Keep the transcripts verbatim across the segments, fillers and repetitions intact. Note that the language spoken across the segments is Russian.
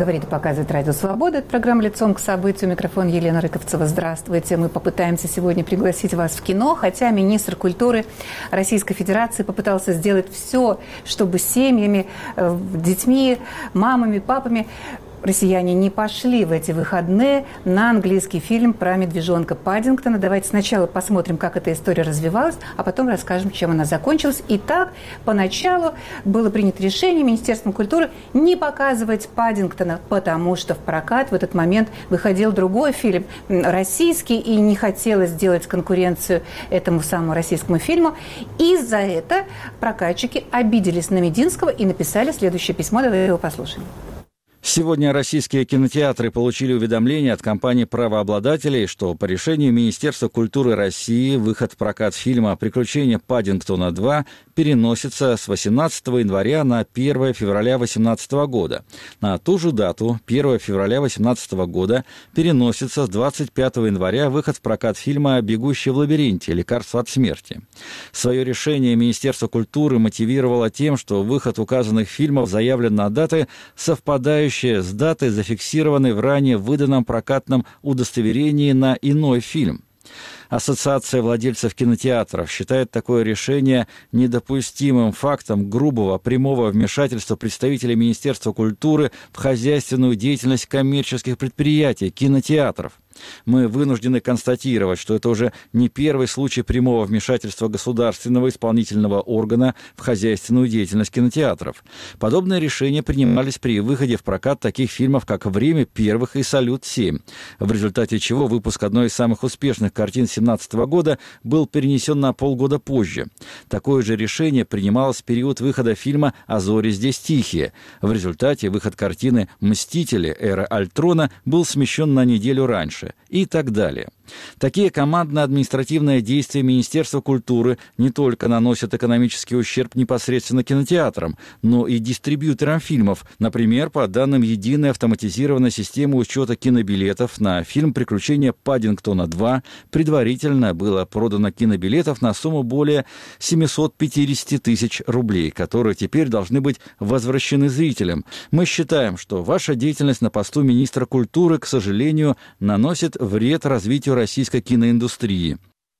говорит и показывает Радио Свобода. Это программа «Лицом к событию». Микрофон Елена Рыковцева. Здравствуйте. Мы попытаемся сегодня пригласить вас в кино, хотя министр культуры Российской Федерации попытался сделать все, чтобы семьями, детьми, мамами, папами россияне не пошли в эти выходные на английский фильм про медвежонка Паддингтона. Давайте сначала посмотрим, как эта история развивалась, а потом расскажем, чем она закончилась. Итак, поначалу было принято решение Министерством культуры не показывать Паддингтона, потому что в прокат в этот момент выходил другой фильм, российский, и не хотелось делать конкуренцию этому самому российскому фильму. И за это прокатчики обиделись на Мединского и написали следующее письмо. Давайте его послушаем. Сегодня российские кинотеатры получили уведомление от компании правообладателей, что по решению Министерства культуры России выход в прокат фильма «Приключения Паддингтона два» переносится с восемнадцатого января на первое февраля две тысячи восемнадцатого года. На ту же дату, первое февраля две тысячи восемнадцатого года, переносится с двадцать пятого января выход в прокат фильма «Бегущий в лабиринте. Лекарство от смерти». Свое решение Министерство культуры мотивировало тем, что выход указанных фильмов заявлен на даты, совпадающие с датой, зафиксированной в ранее выданном прокатном удостоверении на иной фильм. Ассоциация владельцев кинотеатров считает такое решение недопустимым фактом грубого прямого вмешательства представителей Министерства культуры в хозяйственную деятельность коммерческих предприятий, кинотеатров. Мы вынуждены констатировать, что это уже не первый случай прямого вмешательства государственного исполнительного органа в хозяйственную деятельность кинотеатров. Подобные решения принимались при выходе в прокат таких фильмов, как «Время первых» и «Салют-семь», в результате чего выпуск одной из самых успешных картин две тысячи семнадцатого года был перенесен на полгода позже. Такое же решение принималось в период выхода фильма «А зори здесь тихие». В результате выход картины «Мстители. Эра Альтрона» был смещен на неделю раньше. И так далее. Такие командно-административные действия Министерства культуры не только наносят экономический ущерб непосредственно кинотеатрам, но и дистрибьюторам фильмов. Например, по данным единой автоматизированной системы учета кинобилетов на фильм «Приключения Паддингтона два» предварительно было продано кинобилетов на сумму более семьсот пятьдесят тысяч рублей, которые теперь должны быть возвращены зрителям. Мы считаем, что ваша деятельность на посту министра культуры, к сожалению, наносит вред развитию российской киноиндустрии.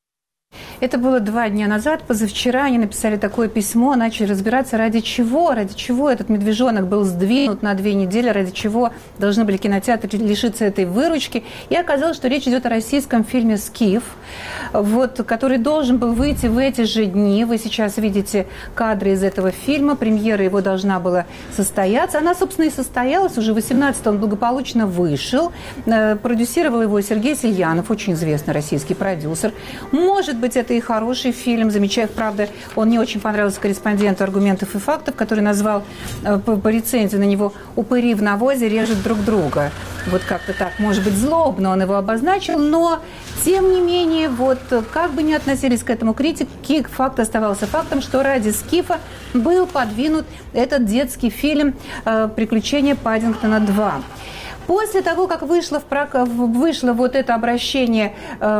Это было два дня назад. Позавчера они написали такое письмо, начали разбираться, ради чего, ради чего этот медвежонок был сдвинут на две недели, ради чего должны были кинотеатры лишиться этой выручки. И оказалось, что речь идет о российском фильме «Скиф», вот, который должен был выйти в эти же дни. Вы сейчас видите кадры из этого фильма. Премьера его должна была состояться. Она, собственно, и состоялась. Уже восемнадцатого он благополучно вышел. Продюсировал его Сергей Сельянов, очень известный российский продюсер. Может быть, это и хороший фильм. Замечаю, правда, он не очень понравился корреспонденту «Аргументов и фактов», который назвал по, по рецензии на него «Упыри в навозе режут друг друга». Вот как-то так, может быть, злобно он его обозначил, но, тем не менее, вот как бы ни относились к этому критики, факт оставался фактом, что ради «Скифа» был подвинут этот детский фильм «Приключения Паддингтона два». После того, как вышло, в прок... вышло вот это обращение,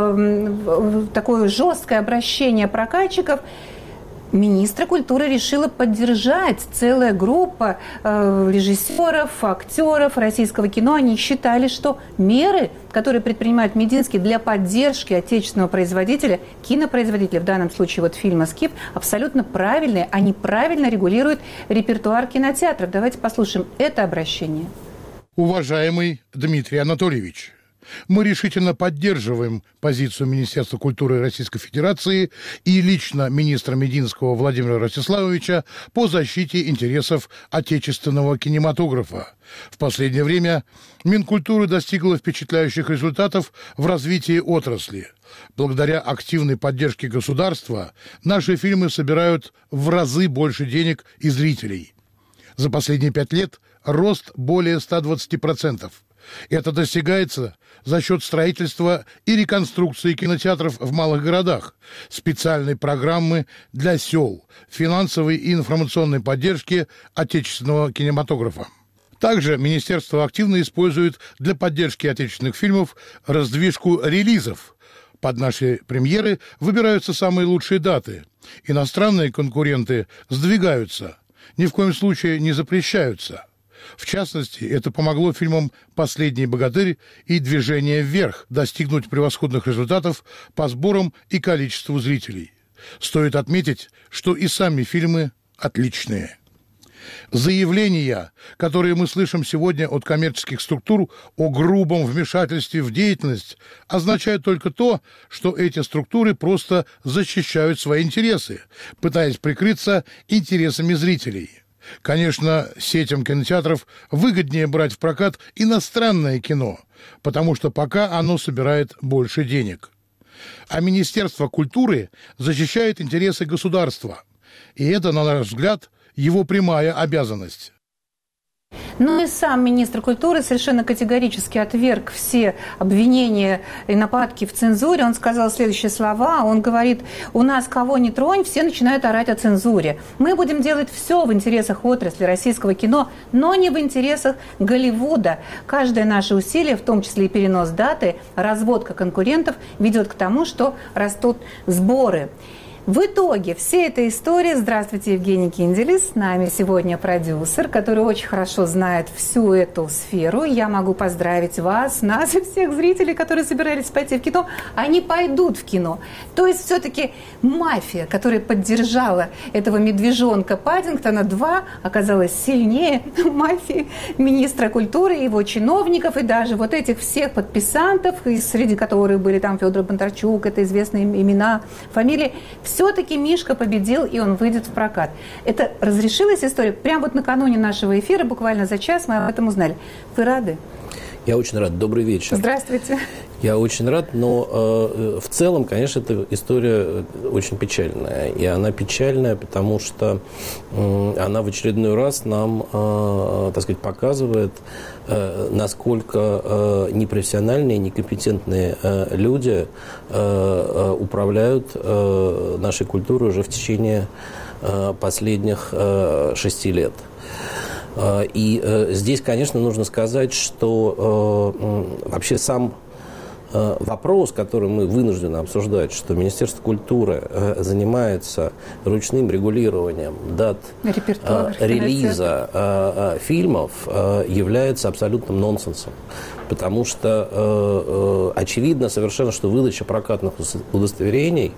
э, такое жесткое обращение прокатчиков, министра культуры решила поддержать целая группа э, режиссеров, актеров российского кино. Они считали, что меры, которые предпринимает Мединский для поддержки отечественного производителя, кинопроизводителя, в данном случае вот фильма «Скиф», абсолютно правильные. Они правильно регулируют репертуар кинотеатров. Давайте послушаем это обращение. Уважаемый Дмитрий Анатольевич, мы решительно поддерживаем позицию Министерства культуры Российской Федерации и лично министра Мединского Владимира Ростиславовича по защите интересов отечественного кинематографа. В последнее время Минкультуры достигла впечатляющих результатов в развитии отрасли. Благодаря активной поддержке государства наши фильмы собирают в разы больше денег и зрителей. За последние пять лет рост более ста двадцати процентов. Это достигается за счет строительства и реконструкции кинотеатров в малых городах, специальной программы для сел, финансовой и информационной поддержки отечественного кинематографа. Также министерство активно использует для поддержки отечественных фильмов раздвижку релизов. Под наши премьеры выбираются самые лучшие даты. Иностранные конкуренты сдвигаются, ни в коем случае не запрещаются. В частности, это помогло фильмам «Последний богатырь» и «Движение вверх» достигнуть превосходных результатов по сборам и количеству зрителей. Стоит отметить, что и сами фильмы отличные. Заявления, которые мы слышим сегодня от коммерческих структур о грубом вмешательстве в деятельность, означают только то, что эти структуры просто защищают свои интересы, пытаясь прикрыться интересами зрителей. Конечно, сетям кинотеатров выгоднее брать в прокат иностранное кино, потому что пока оно собирает больше денег. А Министерство культуры защищает интересы государства. И это, на наш взгляд, его прямая обязанность. Ну и сам министр культуры совершенно категорически отверг все обвинения и нападки в цензуре. Он сказал следующие слова. Он говорит: у нас кого ни тронь, все начинают орать о цензуре. Мы будем делать все в интересах отрасли российского кино, но не в интересах Голливуда. Каждое наше усилие, в том числе и перенос даты, разводка конкурентов, ведет к тому, что растут сборы. В итоге всей этой истории, здравствуйте, Евгений Кинделис, с нами сегодня продюсер, который очень хорошо знает всю эту сферу. Я могу поздравить вас, нас и всех зрителей, которые собирались пойти в кино. Они пойдут в кино. То есть все-таки мафия, которая поддержала этого медвежонка Паддингтона два, оказалась сильнее мафии министра культуры, его чиновников и даже вот этих всех подписантов, среди которых были там Федор Бондарчук, это известные имена, фамилии. Все-таки Мишка победил, и он выйдет в прокат. Это разрешилась история. Прямо вот накануне нашего эфира, буквально за час, мы об этом узнали. Вы рады? Я очень рад. Добрый вечер. Здравствуйте. Я очень рад, но э, в целом, конечно, эта история очень печальная. И она печальная, потому что э, она в очередной раз нам, э, так сказать, показывает, э, насколько э, непрофессиональные, некомпетентные э, люди э, управляют э, нашей культурой уже в течение э, последних э, шести лет. И э, здесь, конечно, нужно сказать, что э, вообще сам э, вопрос, который мы вынуждены обсуждать, что Министерство культуры э, занимается ручным регулированием дат э, релиза э, э, фильмов, э, является абсолютным нонсенсом. Потому что э, э, очевидно совершенно, что выдача прокатных удостоверений,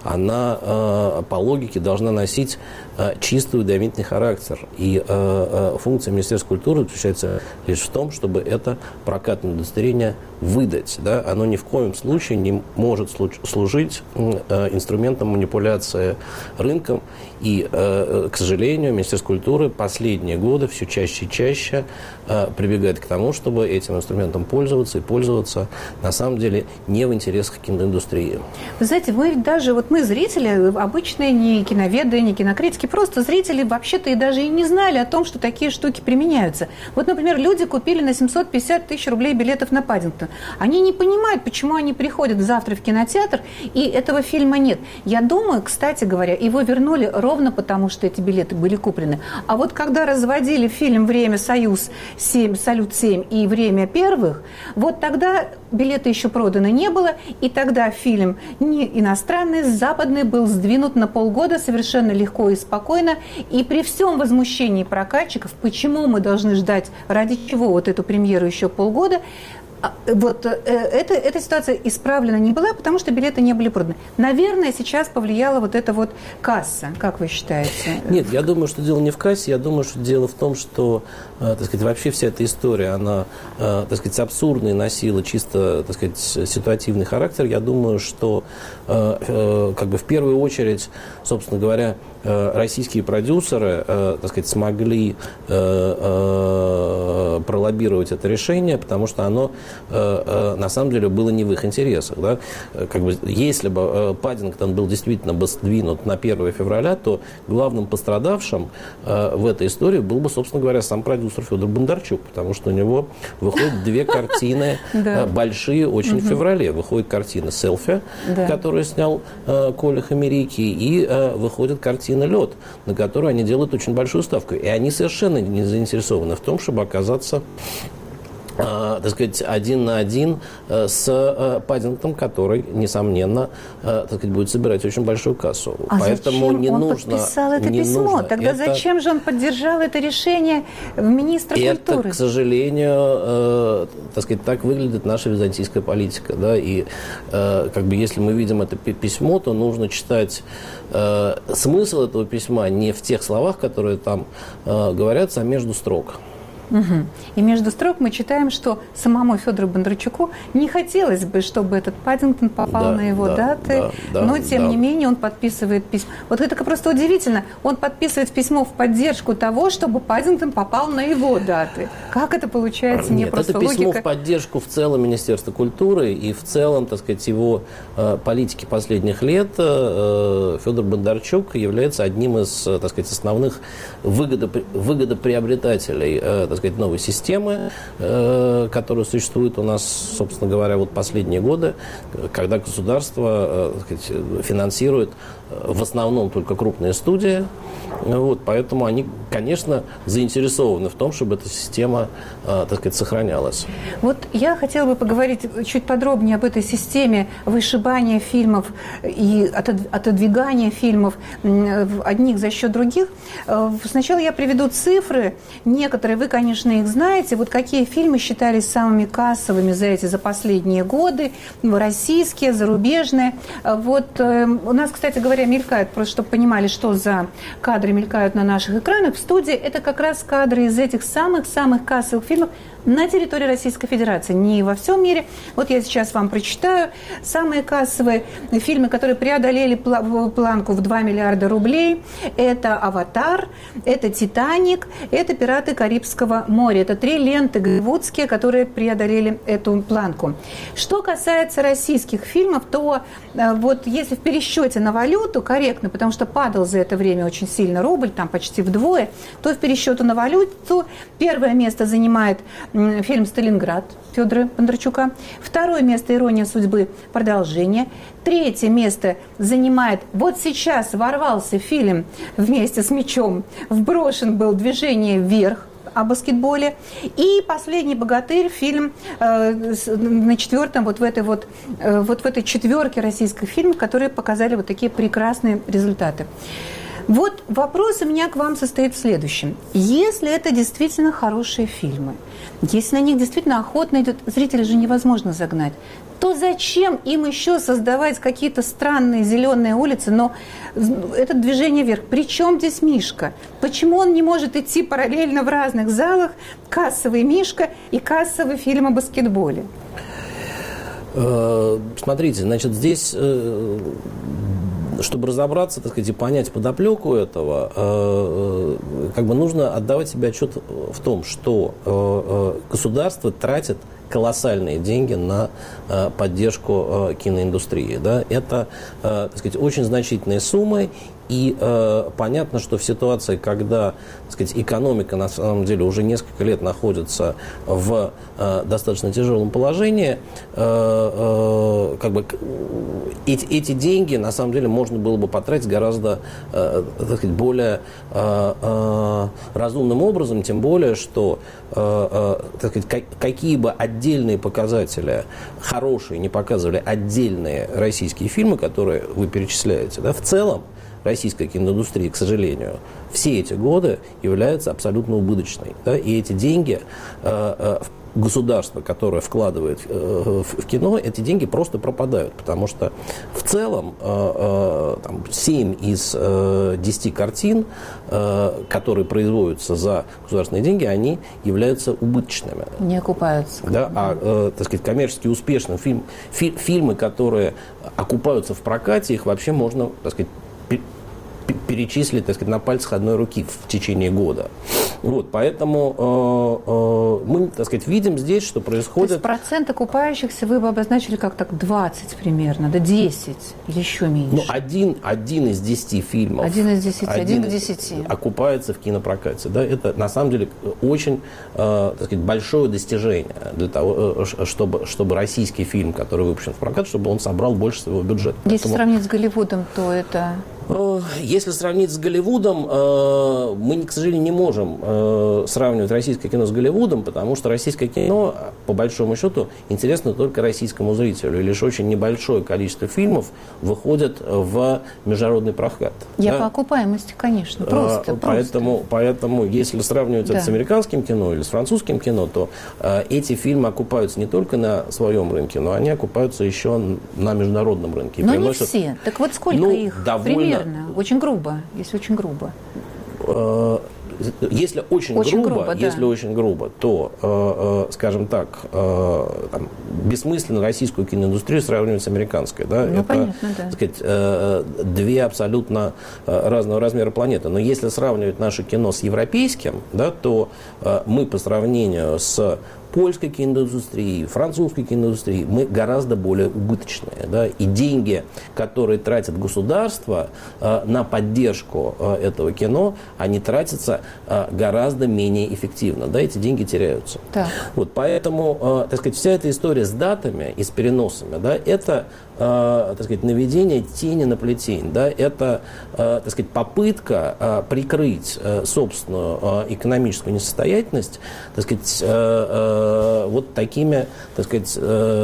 она э, по логике должна носить э, чистый уведомительный характер. И э, э, функция Министерства культуры заключается лишь в том, чтобы это прокатное удостоверение выдать. Да? Оно ни в коем случае не может служить э, инструментом манипуляции рынком. И, э, к сожалению, Министерство культуры последние годы все чаще и чаще э, прибегает к тому, чтобы этим инструментом пользоваться и пользоваться, на самом деле, не в интересах киноиндустрии. Вы знаете, мы ведь даже, вот мы зрители, обычные не киноведы, не кинокритики, просто зрители вообще-то и даже и не знали о том, что такие штуки применяются. Вот, например, люди купили на семьсот пятьдесят тысяч рублей билетов на Паддингтон. Они не понимают, почему они приходят завтра в кинотеатр, и этого фильма нет. Я думаю, кстати говоря, его вернули ровно потому, что эти билеты были куплены. А вот когда разводили фильм «Время Союз семь», «Салют-семь» и «Время первых», вот тогда билеты еще проданы не было, и тогда фильм не иностранный, западный был сдвинут на полгода совершенно легко и спокойно. И при всем возмущении прокатчиков, почему мы должны ждать, ради чего вот эту премьеру еще полгода, вот э, это, эта ситуация исправлена не была, потому что билеты не были проданы. Наверное, сейчас повлияла вот эта вот касса, как вы считаете? Нет, я думаю, что дело не в кассе, я думаю, что дело в том, что, э, так сказать, вообще вся эта история, она, э, так сказать, абсурдная, носила чисто, так сказать, ситуативный характер. Я думаю, что, э, э, как бы в первую очередь, собственно говоря, российские продюсеры, э, так сказать, смогли э, э, пролоббировать это решение, потому что оно э, э, на самом деле было не в их интересах. Да? Как бы, если бы э, Паддингтон был действительно бы сдвинут на первое февраля, то главным пострадавшим э, в этой истории был бы, собственно говоря, сам продюсер Федор Бондарчук, потому что у него выходят две картины большие очень в феврале. Выходит картина «Селфи», которую снял Коля Хамерики, и выходит картина «Лед», на которую они делают очень большую ставку. И они совершенно не заинтересованы в том, чтобы оказаться Uh, так сказать, один на один uh, с uh, Паддингтоном, который, несомненно, uh, так сказать, будет собирать очень большую кассу. А Поэтому зачем не он нужно, подписал это не письмо? нужно. Тогда это... зачем же он поддержал это решение министра это, культуры? к сожалению, uh, так сказать, так выглядит наша византийская политика. Да? И uh, как бы, если мы видим это письмо, то нужно читать uh, смысл этого письма не в тех словах, которые там uh, говорятся, а между строк. Угу. И между строк мы читаем, что самому Федору Бондарчуку не хотелось бы, чтобы этот Паддингтон попал да, на его да, даты, да, да, но тем да. не менее он подписывает письмо. Вот это просто удивительно. Он подписывает письмо в поддержку того, чтобы Паддингтон попал на его даты. Как это получается? Мне Нет, просто это письмо логика... в поддержку в целом Министерства культуры и в целом, так сказать, его э, политики последних лет. Э, Федор Бондарчук является одним из, так сказать, основных выгодопри... выгодоприобретателей э, так сказать, новой системы, э, которая существует у нас, собственно говоря, вот последние годы, когда государство э, так сказать, финансирует в основном только крупные студии. Вот, поэтому они, конечно, заинтересованы в том, чтобы эта система, э, так сказать, сохранялась. Вот я хотела бы поговорить чуть подробнее об этой системе вышибания фильмов и отодвигания фильмов одних за счет других. Сначала я приведу цифры. Некоторые, вы, конечно, их знаете. Вот какие фильмы считались самыми кассовыми за эти, за последние годы. Российские, зарубежные. Вот у нас, кстати говоря, мелькают, просто чтобы понимали, что за кадры мелькают на наших экранах в студии. Это как раз кадры из этих самых-самых кассовых фильмов на территории Российской Федерации, не во всем мире. Вот я сейчас вам прочитаю. Самые кассовые фильмы, которые преодолели планку в два миллиарда рублей, это «Аватар», это «Титаник», это «Пираты Карибского моря». Это три ленты голливудские, которые преодолели эту планку. Что касается российских фильмов, то вот если в пересчете на валюту, корректно, потому что падал за это время очень сильно рубль, там почти вдвое, то в пересчете на валюту первое место занимает фильм «Сталинград» Федора Бондарчука. Второе место «Ирония судьбы. Продолжение». Третье место занимает, вот сейчас ворвался фильм вместе с мячом, вброшен был «Движение вверх» о баскетболе. И «Последний богатырь», фильм э, на четвертом, вот в этой вот, э, вот в этой четверке российских фильмов, которые показали вот такие прекрасные результаты. Вот вопрос у меня к вам состоит в следующем. Если это действительно хорошие фильмы, если на них действительно охотно идет, зрителей же невозможно загнать, то зачем им еще создавать какие-то странные зеленые улицы? Но это «Движение вверх». Причем здесь Мишка? Почему он не может идти параллельно в разных залах кассовый Мишка и кассовый фильм о баскетболе? Смотрите, значит, здесь... Чтобы разобраться, так сказать, и понять подоплеку этого, э, э, как бы нужно отдавать себе отчет в том, что э, э, государство тратит колоссальные деньги на э, поддержку э, киноиндустрии. Да? Это, э, так сказать, очень значительные суммы. И э, понятно, что в ситуации, когда, так сказать, экономика на самом деле уже несколько лет находится в э, достаточно тяжелом положении, э, э, как бы эти, эти деньги на самом деле можно было бы потратить гораздо, э, так сказать, более э, э, разумным образом, тем более, что э, э, так сказать, как, какие бы отдельные показатели хорошие не показывали отдельные российские фильмы, которые вы перечисляете, да, в целом российская киноиндустрия, к сожалению, все эти годы является абсолютно убыточной. Да? И эти деньги, э, э, государство, которое вкладывает э, в, в кино, эти деньги просто пропадают. Потому что в целом э, э, там, семь из десяти картин, э, которые производятся за государственные деньги, они являются убыточными. Не окупаются. Да? А, э, так сказать, коммерчески успешные фильм, фи, фильмы, которые окупаются в прокате, их вообще можно, так сказать, перечислить, так сказать, на пальцах одной руки в течение года. Вот, поэтому э, э, мы, так сказать, видим здесь, что происходит... То есть процент окупающихся вы бы обозначили как так двадцать примерно, да десять, или еще меньше? Ну, один, один из десяти фильмов... Один из десяти, один, один к десяти. Окупается в кинопрокате. Да? Это, на самом деле, очень, э, так сказать, большое достижение для того, чтобы, чтобы российский фильм, который выпущен в прокат, чтобы он собрал больше своего бюджета. Если Поэтому... сравнить с Голливудом, то это... Если сравнить с Голливудом, мы, к сожалению, не можем сравнивать российское кино с Голливудом, потому что российское кино, по большому счету, интересно только российскому зрителю. И лишь очень небольшое количество фильмов выходит в международный прокат. Я да? по окупаемости, конечно, просто. Поэтому, просто. поэтому если сравнивать да. это с американским кино или с французским кино, то эти фильмы окупаются не только на своем рынке, но они окупаются еще на международном рынке. Но приносят... не все. Так вот сколько ну, их довольно... примерно? Очень грубо, если очень грубо. Если очень, очень грубо, грубо да. если очень грубо, то, э, э, скажем так, э, там, бессмысленно российскую киноиндустрию сравнивать с американской. Да? Ну, это, понятно, да. так сказать, э, две абсолютно разного размера планеты. Но если сравнивать наше кино с европейским, да, то э, мы по сравнению с польской киноиндустрии, французской киноиндустрии, мы гораздо более убыточные. Да? И деньги, которые тратит государство э, на поддержку э, этого кино, они тратятся э, гораздо менее эффективно. Да? Эти деньги теряются. Да. Вот, поэтому, э, так сказать, вся эта история с датами и с переносами, да, это э, так сказать, наведение тени на плетень. Да? Это э, так сказать, попытка э, прикрыть э, собственную э, экономическую несостоятельность, так сказать, э, э, вот такими, так сказать,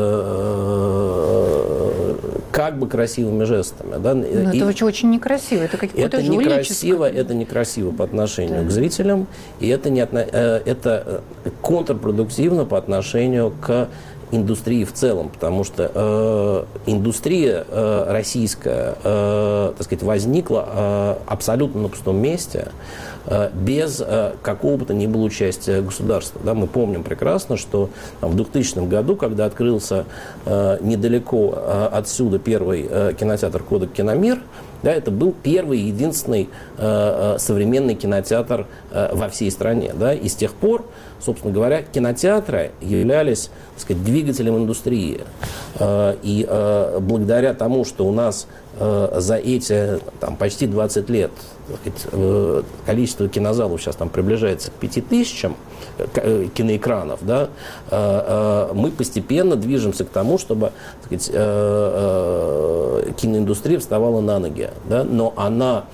как бы красивыми жестами. Да? Но и это очень, очень некрасиво. Это какое-то это некрасиво, это некрасиво по отношению да. к зрителям, и это, не, это контрпродуктивно по отношению к индустрии в целом, потому что э, индустрия э, российская, э, так сказать, возникла э, абсолютно на пустом месте, э, без э, какого бы то ни было участия государства. Да, мы помним прекрасно, что там, в двухтысячном году, когда открылся э, недалеко э, отсюда первый э, кинотеатр «Кодек Киномир», да, это был первый и единственный э, современный кинотеатр э, во всей стране. Да, и с тех пор, собственно говоря, кинотеатры являлись, так сказать, двигателем индустрии. Э, и э, благодаря тому, что у нас э, за эти там, почти двадцать лет так сказать, э, количество кинозалов сейчас там приближается к пяти тысячам э, киноэкранов, да, э, э, мы постепенно движемся к тому, чтобы так сказать, э, э, киноиндустрия вставала на ноги. Да, но она,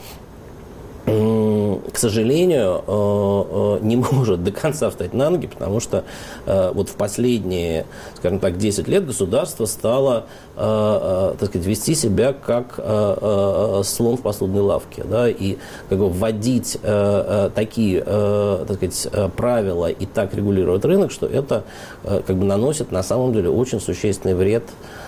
к сожалению, не может до конца встать на ноги, потому что вот в последние, скажем так, десять лет государство стало, так сказать, вести себя как слон в посудной лавке, да, и как бы вводить такие, так сказать, правила и так регулировать рынок, что это как бы наносит на самом деле очень существенный вред,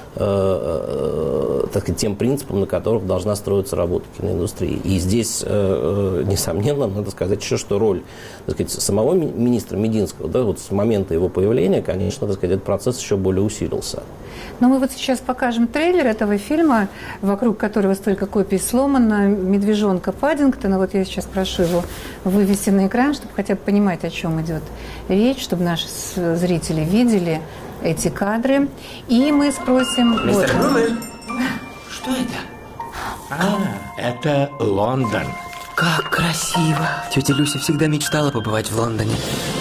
так сказать, тем принципам, на которых должна строиться работа киноиндустрии. И здесь, несомненно, надо сказать еще, что роль, так сказать, самого министра Мединского, да, вот с момента его появления, конечно, так сказать, этот процесс еще более усилился. Но мы вот сейчас покажем трейлер этого фильма, вокруг которого столько копий сломано, «Медвежонка Паддингтона». Вот я сейчас прошу его вывести на экран, чтобы хотя бы понимать, о чем идет речь, чтобы наши зрители видели эти кадры. И мы спросим... Мистер вот. Блумер, что это? А, это Лондон. Как красиво. Тетя Люся всегда мечтала побывать в Лондоне.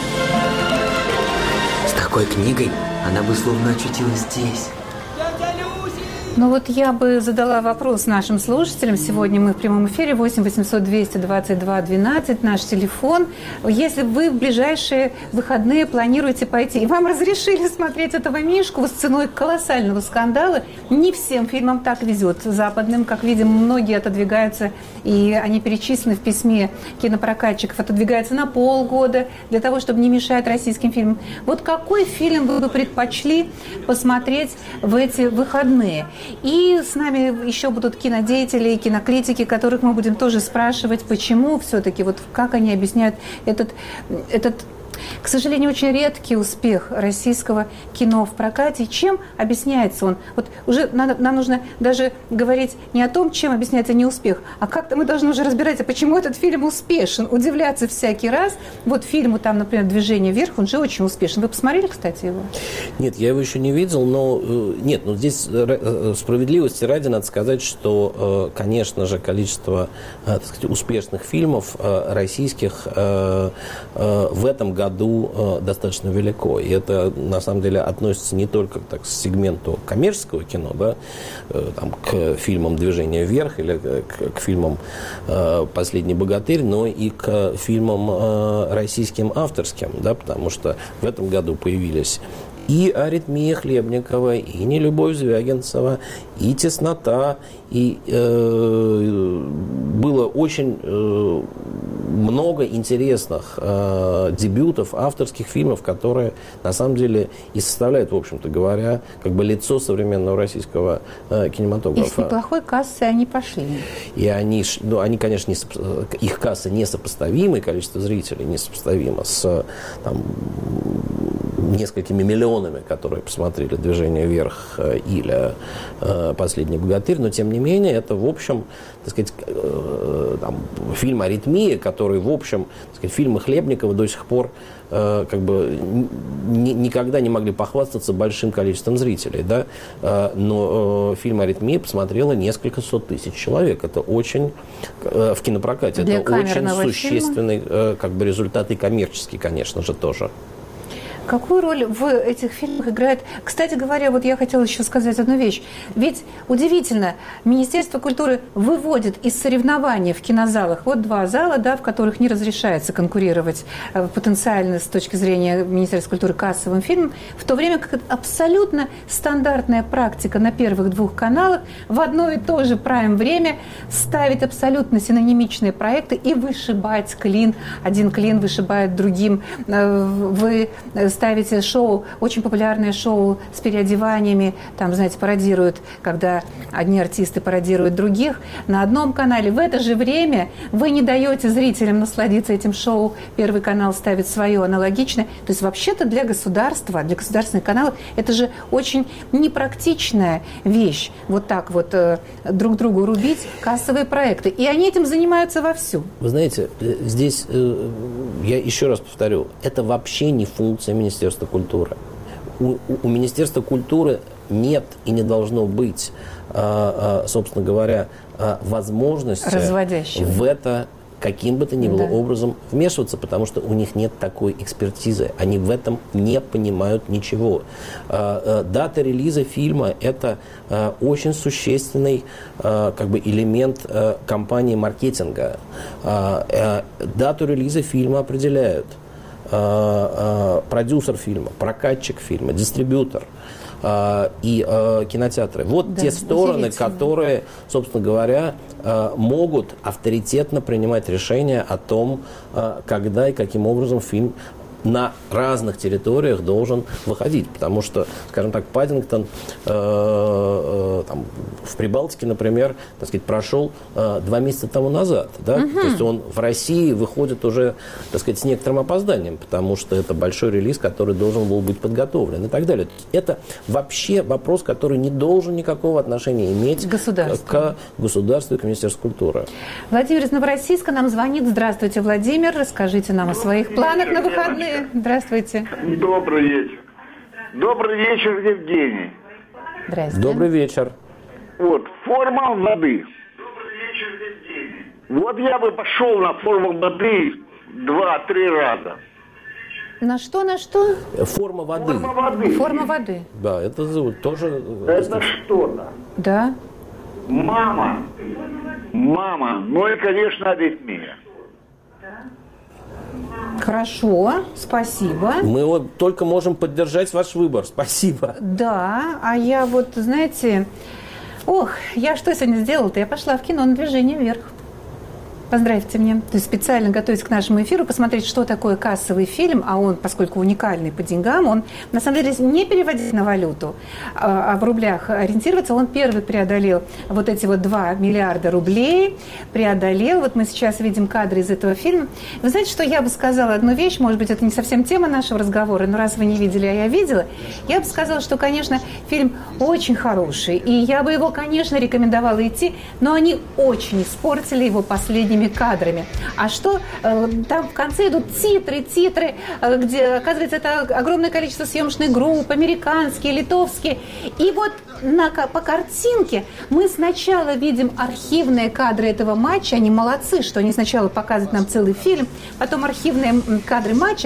С такой книгой она бы словно очутилась здесь. Ну вот я бы задала вопрос нашим слушателям. Сегодня мы в прямом эфире. восемь восемьсот двести двадцать два двенадцать наш телефон. Если вы в ближайшие выходные планируете пойти, и вам разрешили смотреть этого Мишку с ценой колоссального скандала, не всем фильмам так везет. Западным, как видим, многие отодвигаются, и они перечислены в письме кинопрокатчиков, отодвигаются на полгода для того, чтобы не мешать российским фильмам. Вот какой фильм вы бы предпочли посмотреть в эти выходные? И с нами еще будут кинодеятели и кинокритики, которых мы будем тоже спрашивать, почему все-таки, вот как они объясняют этот, этот, к сожалению, очень редкий успех российского кино в прокате. Чем объясняется он? Вот уже надо, нам нужно даже говорить не о том, чем объясняется неуспех, а как-то мы должны уже разбираться, почему этот фильм успешен, удивляться всякий раз. Вот фильму там, например, «Движение вверх», он же очень успешен. Вы посмотрели, кстати, его? Нет, я его еще не видел, но нет, но здесь справедливости ради надо сказать, что, конечно же, количество, так сказать, успешных фильмов российских в этом году году э, достаточно велико. И это, на самом деле, относится не только так, к сегменту коммерческого кино, да, э, там, к фильмам «Движение вверх» или к, к фильмам э, «Последний богатырь», но и к фильмам э, российским авторским, да, потому что в этом году появились и «Аритмия» Хлебникова, и «Нелюбовь» Звягинцева, и «Теснота», и э, было очень э, много интересных э, дебютов, авторских фильмов, которые на самом деле и составляют, в общем-то говоря, как бы лицо современного российского э, кинематографа. И с неплохой кассой они пошли. И они, ну, они конечно, не сопо... их касса несопоставимы, количество зрителей несопоставимо с там, несколькими миллионами, которые посмотрели «Движение вверх» или э, «Последний богатырь», но тем не менее это, в общем, так сказать, э, там, фильм «Аритмия», который, в общем, так сказать, фильмы Хлебникова до сих пор э, как бы ни, никогда не могли похвастаться большим количеством зрителей, да? э, но э, фильм «Аритмия» посмотрело несколько сот тысяч человек. Это очень, э, в кинопрокате, для это очень фильма существенный э, как бы результат и коммерческий, конечно же, тоже. Какую роль в этих фильмах играет... Кстати говоря, вот я хотела еще сказать одну вещь. Ведь удивительно, Министерство культуры выводит из соревнований в кинозалах. Вот два зала, да, в которых не разрешается конкурировать потенциально с точки зрения Министерства культуры кассовым фильмом, в то время как абсолютно стандартная практика на первых двух каналах в одно и то же прайм-время ставить абсолютно синонимичные проекты и вышибать клин. Один клин вышибает другим. Вы ставите шоу, очень популярное шоу с переодеваниями, там, знаете, пародируют, когда одни артисты пародируют других на одном канале. В это же время вы не даете зрителям насладиться этим шоу. Первый канал ставит свое аналогичное. То есть вообще-то для государства, для государственных каналов это же очень непрактичная вещь. Вот так вот э, друг другу рубить кассовые проекты. И они этим занимаются вовсю. Вы знаете, здесь, э, я еще раз повторю, это вообще не функция Министерства культуры. У, у Министерства культуры нет и не должно быть, а, а, собственно говоря, а, возможности в это каким бы то ни было да. образом вмешиваться, потому что у них нет такой экспертизы. Они в этом не понимают ничего. А, а, дата релиза фильма – это а, очень существенный а, как бы элемент а, кампании маркетинга. А, а, дату релиза фильма определяют продюсер фильма, прокатчик фильма, дистрибьютор и кинотеатры. Вот да, те стороны, которые, собственно говоря, могут авторитетно принимать решения о том, когда и каким образом фильм на разных территориях должен выходить. Потому что, скажем так, Паддингтон э, э, там, в Прибалтике, например, так сказать, прошел э, два месяца тому назад. Да? Угу. То есть он в России выходит уже, так сказать, с некоторым опозданием, потому что это большой релиз, который должен был быть подготовлен и так далее. Это вообще вопрос, который не должен никакого отношения иметь к государству и к Министерству культуры. Владимир из Новороссийска нам звонит. Здравствуйте, Владимир. Расскажите нам о своих планах на выходные. Здравствуйте. Добрый вечер. Добрый вечер, Евгений. Здравствуйте. Добрый вечер. Вот, форма воды. Добрый вечер, Евгений. Вот я бы пошел на форму воды два-три раза. На что, на что? Форма воды. Форма воды. Форма воды. Да, это тоже... Это что-то. Да. Мама. Мама. Ну и, конечно, аритмия. Хорошо, спасибо. Мы вот только можем поддержать ваш выбор. Спасибо. Да, а я вот, знаете, ох, я что сегодня сделала-то? Я пошла в кино на «Движение вверх». Поздравьте меня. То есть специально готовясь к нашему эфиру, посмотреть, что такое кассовый фильм, а он, поскольку уникальный по деньгам, он, на самом деле, не переводить на валюту, а в рублях ориентироваться, он первый преодолел вот эти вот два миллиарда рублей, преодолел. Вот мы сейчас видим кадры из этого фильма. Вы знаете, что я бы сказала одну вещь, может быть, это не совсем тема нашего разговора, но раз вы не видели, а я видела, я бы сказала, что, конечно, фильм очень хороший, и я бы его, конечно, рекомендовала идти, но они очень испортили его последними кадрами. А что? Там в конце идут титры, титры, где, оказывается, это огромное количество съемочных групп, американские, литовские. И вот на, по картинке мы сначала видим архивные кадры этого матча. Они молодцы, что они сначала показывают нам целый фильм, потом архивные кадры матча.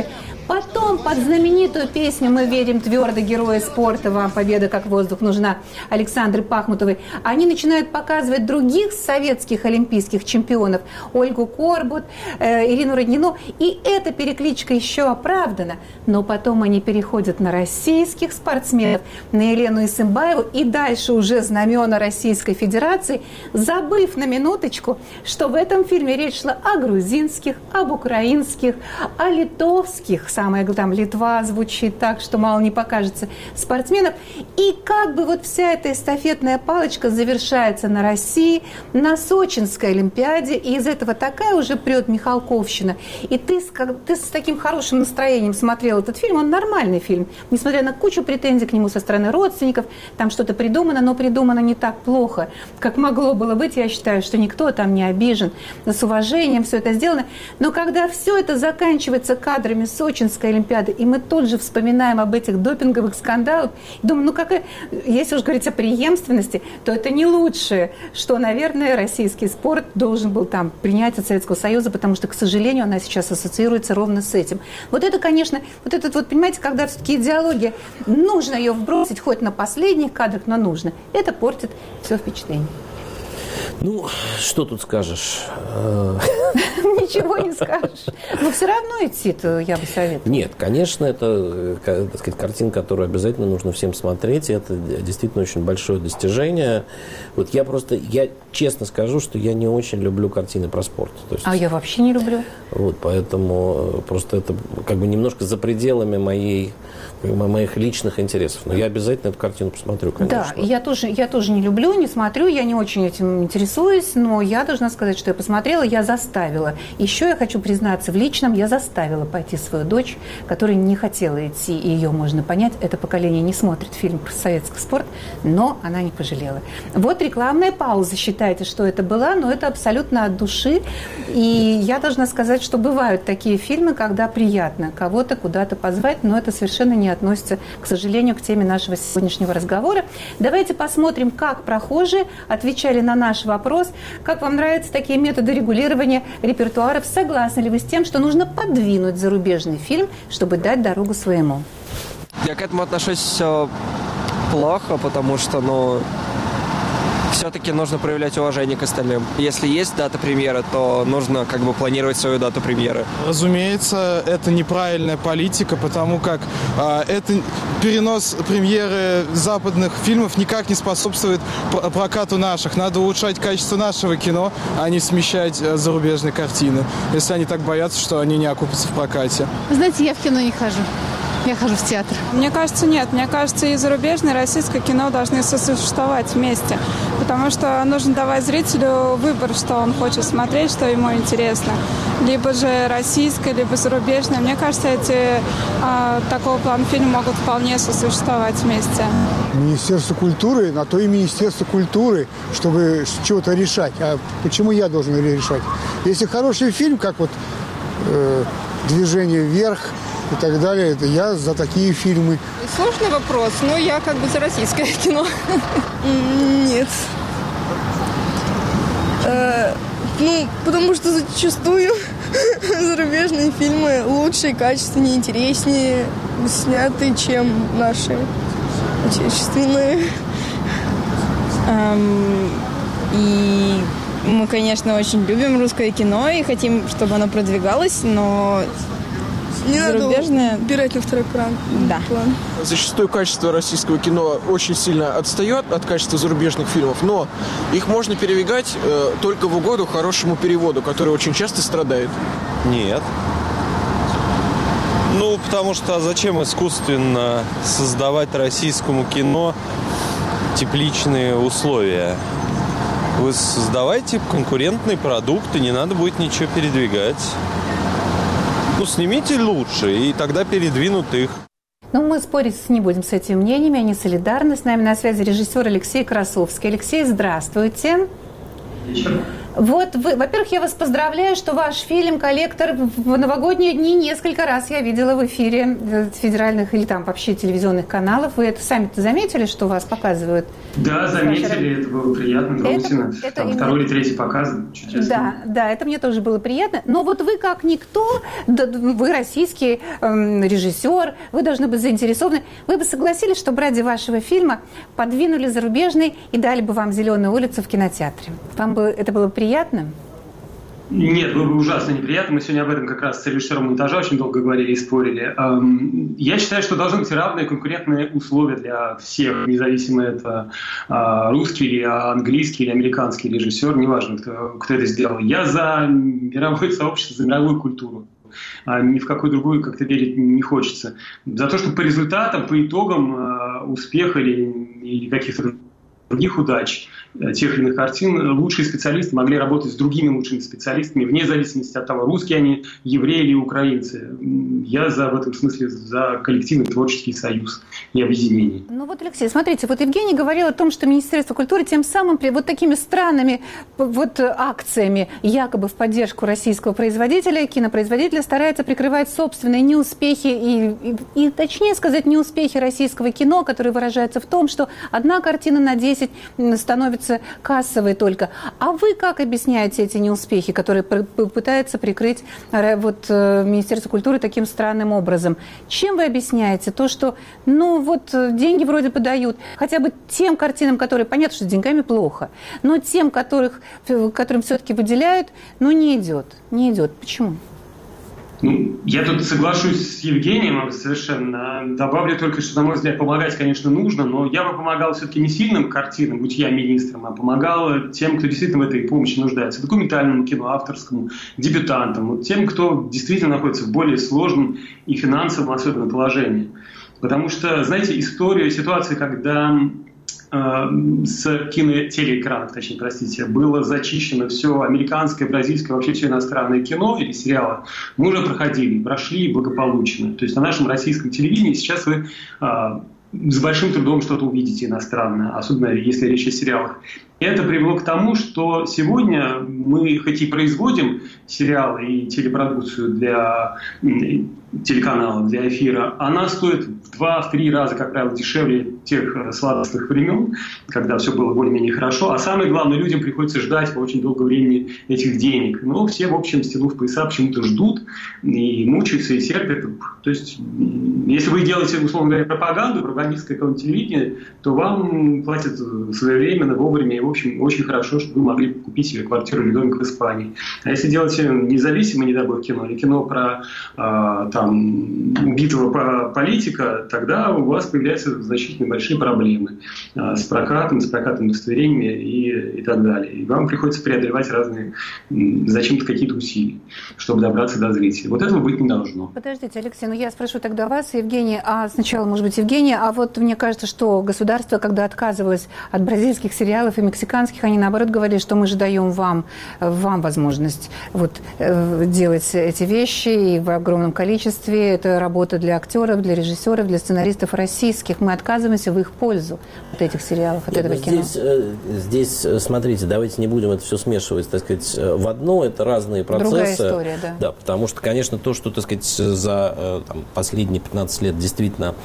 Потом под знаменитую песню «Мы верим твердо, герои спорта, вам победа как воздух нужна» Александры Пахмутовой они начинают показывать других советских олимпийских чемпионов, Ольгу Корбут, э, Ирину Роднину, и эта перекличка еще оправдана. Но потом они переходят на российских спортсменов, на Елену Исымбаеву, и дальше уже знамена Российской Федерации, забыв на минуточку, что в этом фильме речь шла о грузинских, об украинских, о литовских, самое там Литва звучит так, что мало не покажется, спортсменов. И как бы вот вся эта эстафетная палочка завершается на России, на Сочинской Олимпиаде, и из этого такая уже прет Михалковщина. И ты, ты с таким хорошим настроением смотрел этот фильм, он нормальный фильм, несмотря на кучу претензий к нему со стороны родственников, там что-то придумано, но придумано не так плохо, как могло было быть. Я считаю, что никто там не обижен, с уважением все это сделано. Но когда все это заканчивается кадрами Сочинской Олимпиады, и мы тут же вспоминаем об этих допинговых скандалах, думаю, ну какая, если уж говорить о преемственности, то это не лучшее, что, наверное, российский спорт должен был там принять от Советского Союза, потому что, к сожалению, она сейчас ассоциируется ровно с этим. Вот это, конечно, вот этот вот, понимаете, когда все-таки идеология, нужно ее вбросить хоть на последних кадрах, но нужно. Это портит все впечатление. Ну, что тут скажешь? Ничего не скажешь. Но все равно идти-то я бы советовала. Нет, конечно, это, так сказать, картина, которую обязательно нужно всем смотреть. Это действительно очень большое достижение. Вот я просто, я честно скажу, что я не очень люблю картины про спорт. То есть, а я вообще не люблю. Вот, поэтому просто это как бы немножко за пределами моей, моих личных интересов. Но я обязательно эту картину посмотрю, конечно. Да, я тоже, я тоже не люблю, не смотрю, я не очень этим интересуюсь, но я должна сказать, что я посмотрела, я заставила. Еще я хочу признаться в личном, я заставила пойти свою дочь, которая не хотела идти, и ее можно понять. Это поколение не смотрит фильм про советский спорт, но она не пожалела. Вот рекламная пауза, считайте, что это была, но это абсолютно от души. И я должна сказать, что бывают такие фильмы, когда приятно кого-то куда-то позвать, но это совершенно не относится, к сожалению, к теме нашего сегодняшнего разговора. Давайте посмотрим, как прохожие отвечали на наш вопрос. Как вам нравятся такие методы регулирования репертуаров? Согласны ли вы с тем, что нужно подвинуть зарубежный фильм, чтобы дать дорогу своему? Я к этому отношусь все плохо, потому что, ну, все-таки нужно проявлять уважение к остальным. Если есть дата премьеры, то нужно как бы планировать свою дату премьеры. Разумеется, это неправильная политика, потому как э, это перенос премьеры западных фильмов никак не способствует пр- прокату наших. Надо улучшать качество нашего кино, а не смещать э, зарубежные картины, если они так боятся, что они не окупятся в прокате. Знаете, я в кино не хожу. Я хожу в театр. Мне кажется, нет. Мне кажется, и зарубежное, и российское кино должны сосуществовать вместе. Потому что нужно давать зрителю выбор, что он хочет смотреть, что ему интересно. Либо же российское, либо зарубежное. Мне кажется, эти а, такого плана фильмы могут вполне сосуществовать вместе. Министерство культуры, на то и Министерство культуры, чтобы чего-то решать. А почему я должен решать? Если хороший фильм, как вот э, «Движение вверх», и так далее. Это я за такие фильмы. Сложный вопрос, но я как бы за российское кино. Нет. Ну, потому что зачастую зарубежные фильмы лучше, качественнее, интереснее сняты, чем наши отечественные. И мы, конечно, очень любим русское кино и хотим, чтобы оно продвигалось, но не зарубежное... надо убирать на второй план. Да. план. Зачастую качество российского кино очень сильно отстает от качества зарубежных фильмов, но их можно передвигать э, только в угоду хорошему переводу, который очень часто страдает. Нет. Ну, потому что зачем искусственно создавать российскому кино тепличные условия? Вы создавайте конкурентный продукт, и не надо будет ничего передвигать. Ну, снимите лучше, и тогда передвинут их. Ну, мы спорить не будем с этими мнениями, они солидарны. С нами на связи режиссер Алексей Красовский. Алексей, здравствуйте. Вот, вы, во-первых, я вас поздравляю, что ваш фильм «Коллектор» в новогодние дни несколько раз я видела в эфире федеральных или там вообще телевизионных каналов. Вы это сами-то заметили, что вас показывают? Да, заметили, это было приятно, трогательно. Это, это там именно... второй или третий показ, чудесно. Да, да, это мне тоже было приятно. Но вот вы как никто, вы российский э, режиссер, вы должны быть заинтересованы. Вы бы согласились, чтобы ради вашего фильма подвинули зарубежный и дали бы вам «Зеленую улицу» в кинотеатре? Вам бы это было приятно? Приятно? Нет, было бы ужасно неприятно. Мы сегодня об этом как раз с режиссером монтажа очень долго говорили и спорили. Я считаю, что должны быть равные конкурентные условия для всех, независимо это русский или английский или американский режиссер, неважно, кто, кто это сделал. Я за мировое сообщество, за мировую культуру. А ни в какую другую как-то верить не хочется. За то, что по результатам, по итогам успеха или, или каких-то других удач, тех или иных картин, лучшие специалисты могли работать с другими лучшими специалистами, вне зависимости от того, русские они, евреи или украинцы. Я за, в этом смысле за коллективный творческий союз и объединение. Ну вот, Алексей, смотрите, вот Евгений говорил о том, что Министерство культуры тем самым вот такими странными вот акциями якобы в поддержку российского производителя, кинопроизводителя старается прикрывать собственные неуспехи и, и, и точнее сказать, неуспехи российского кино, которые выражаются в том, что одна картина на десять становится кассовой только. А вы как объясняете эти неуспехи, которые пытаются прикрыть вот, Министерство культуры таким странным образом? Чем вы объясняете то, что ну вот деньги вроде подают, хотя бы тем картинам, которые, понятно, что с деньгами плохо, но тем, которых, которым все-таки выделяют, ну не идет, не идет. Почему? Ну, я тут соглашусь с Евгением совершенно. Добавлю только, что, на мой взгляд, помогать, конечно, нужно, но я бы помогал все-таки не сильным картинам, будь я министром, а помогал тем, кто действительно в этой помощи нуждается. Документальному кино, авторскому, дебютантам, тем, кто действительно находится в более сложном и финансовом особенно положении. Потому что, знаете, история, ситуация, когда с кино, телеэкранов, точнее, простите, было зачищено все американское, бразильское, вообще все иностранное кино или сериалы, мы уже проходили, прошли благополучно. То есть на нашем российском телевидении сейчас вы а, с большим трудом что-то увидите иностранное, особенно если речь о сериалах. И это привело к тому, что сегодня мы хоть и производим сериалы и телепродукцию для телеканала, для эфира, она стоит в два-три раза, как правило, дешевле тех сладостных времен, когда все было более-менее хорошо. А самое главное, людям приходится ждать по очень долгое время этих денег. Но все, в общем, стянув пояса, почему-то ждут и мучаются, и терпят. То есть, если вы делаете, условно говоря, пропаганду, пропагандистское телевидение, то вам платят своевременно, вовремя, и, в общем, очень хорошо, чтобы вы могли купить себе квартиру или домик в Испании. А если делаете независимое, не дай бог, кино, или кино про а, там, убитого политика, тогда у вас появляются значительно большие проблемы а, с прокатом, с прокатом удостоверениями и, и так далее. И вам приходится преодолевать разные, зачем-то какие-то усилия, чтобы добраться до зрителей. Вот этого быть не должно. Подождите, Алексей, ну я спрошу тогда вас, Евгений, а сначала, может быть, Евгений, а вот мне кажется, что государство, когда отказывалось от бразильских сериалов и мексиканских, они наоборот говорили, что мы же даем вам, вам возможность вот, делать эти вещи и в огромном количестве. Это работа для актеров, для режиссеров, для сценаристов российских. Мы отказываемся в их пользу от этих сериалов, от Нет, этого кино. Здесь, здесь, смотрите, давайте не будем это все смешивать, так сказать, в одно. Это разные процессы. Другая история, да. Да, потому что, конечно, то, что, так сказать, за там, последние пятнадцать лет действительно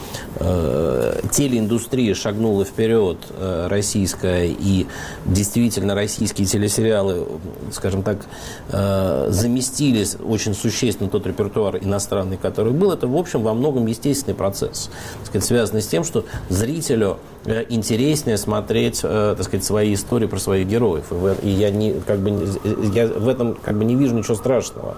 э, телеиндустрия шагнула вперед, э, российская, и действительно российские телесериалы, скажем так, э, заместили очень существенно тот репертуар иностранный, который был, это, в общем, во многом естественный процесс, так сказать, связанный с тем, что зрителю интереснее смотреть, э, так сказать, свои истории про своих героев. И, в, и я, не, как бы, я в этом как бы не вижу ничего страшного.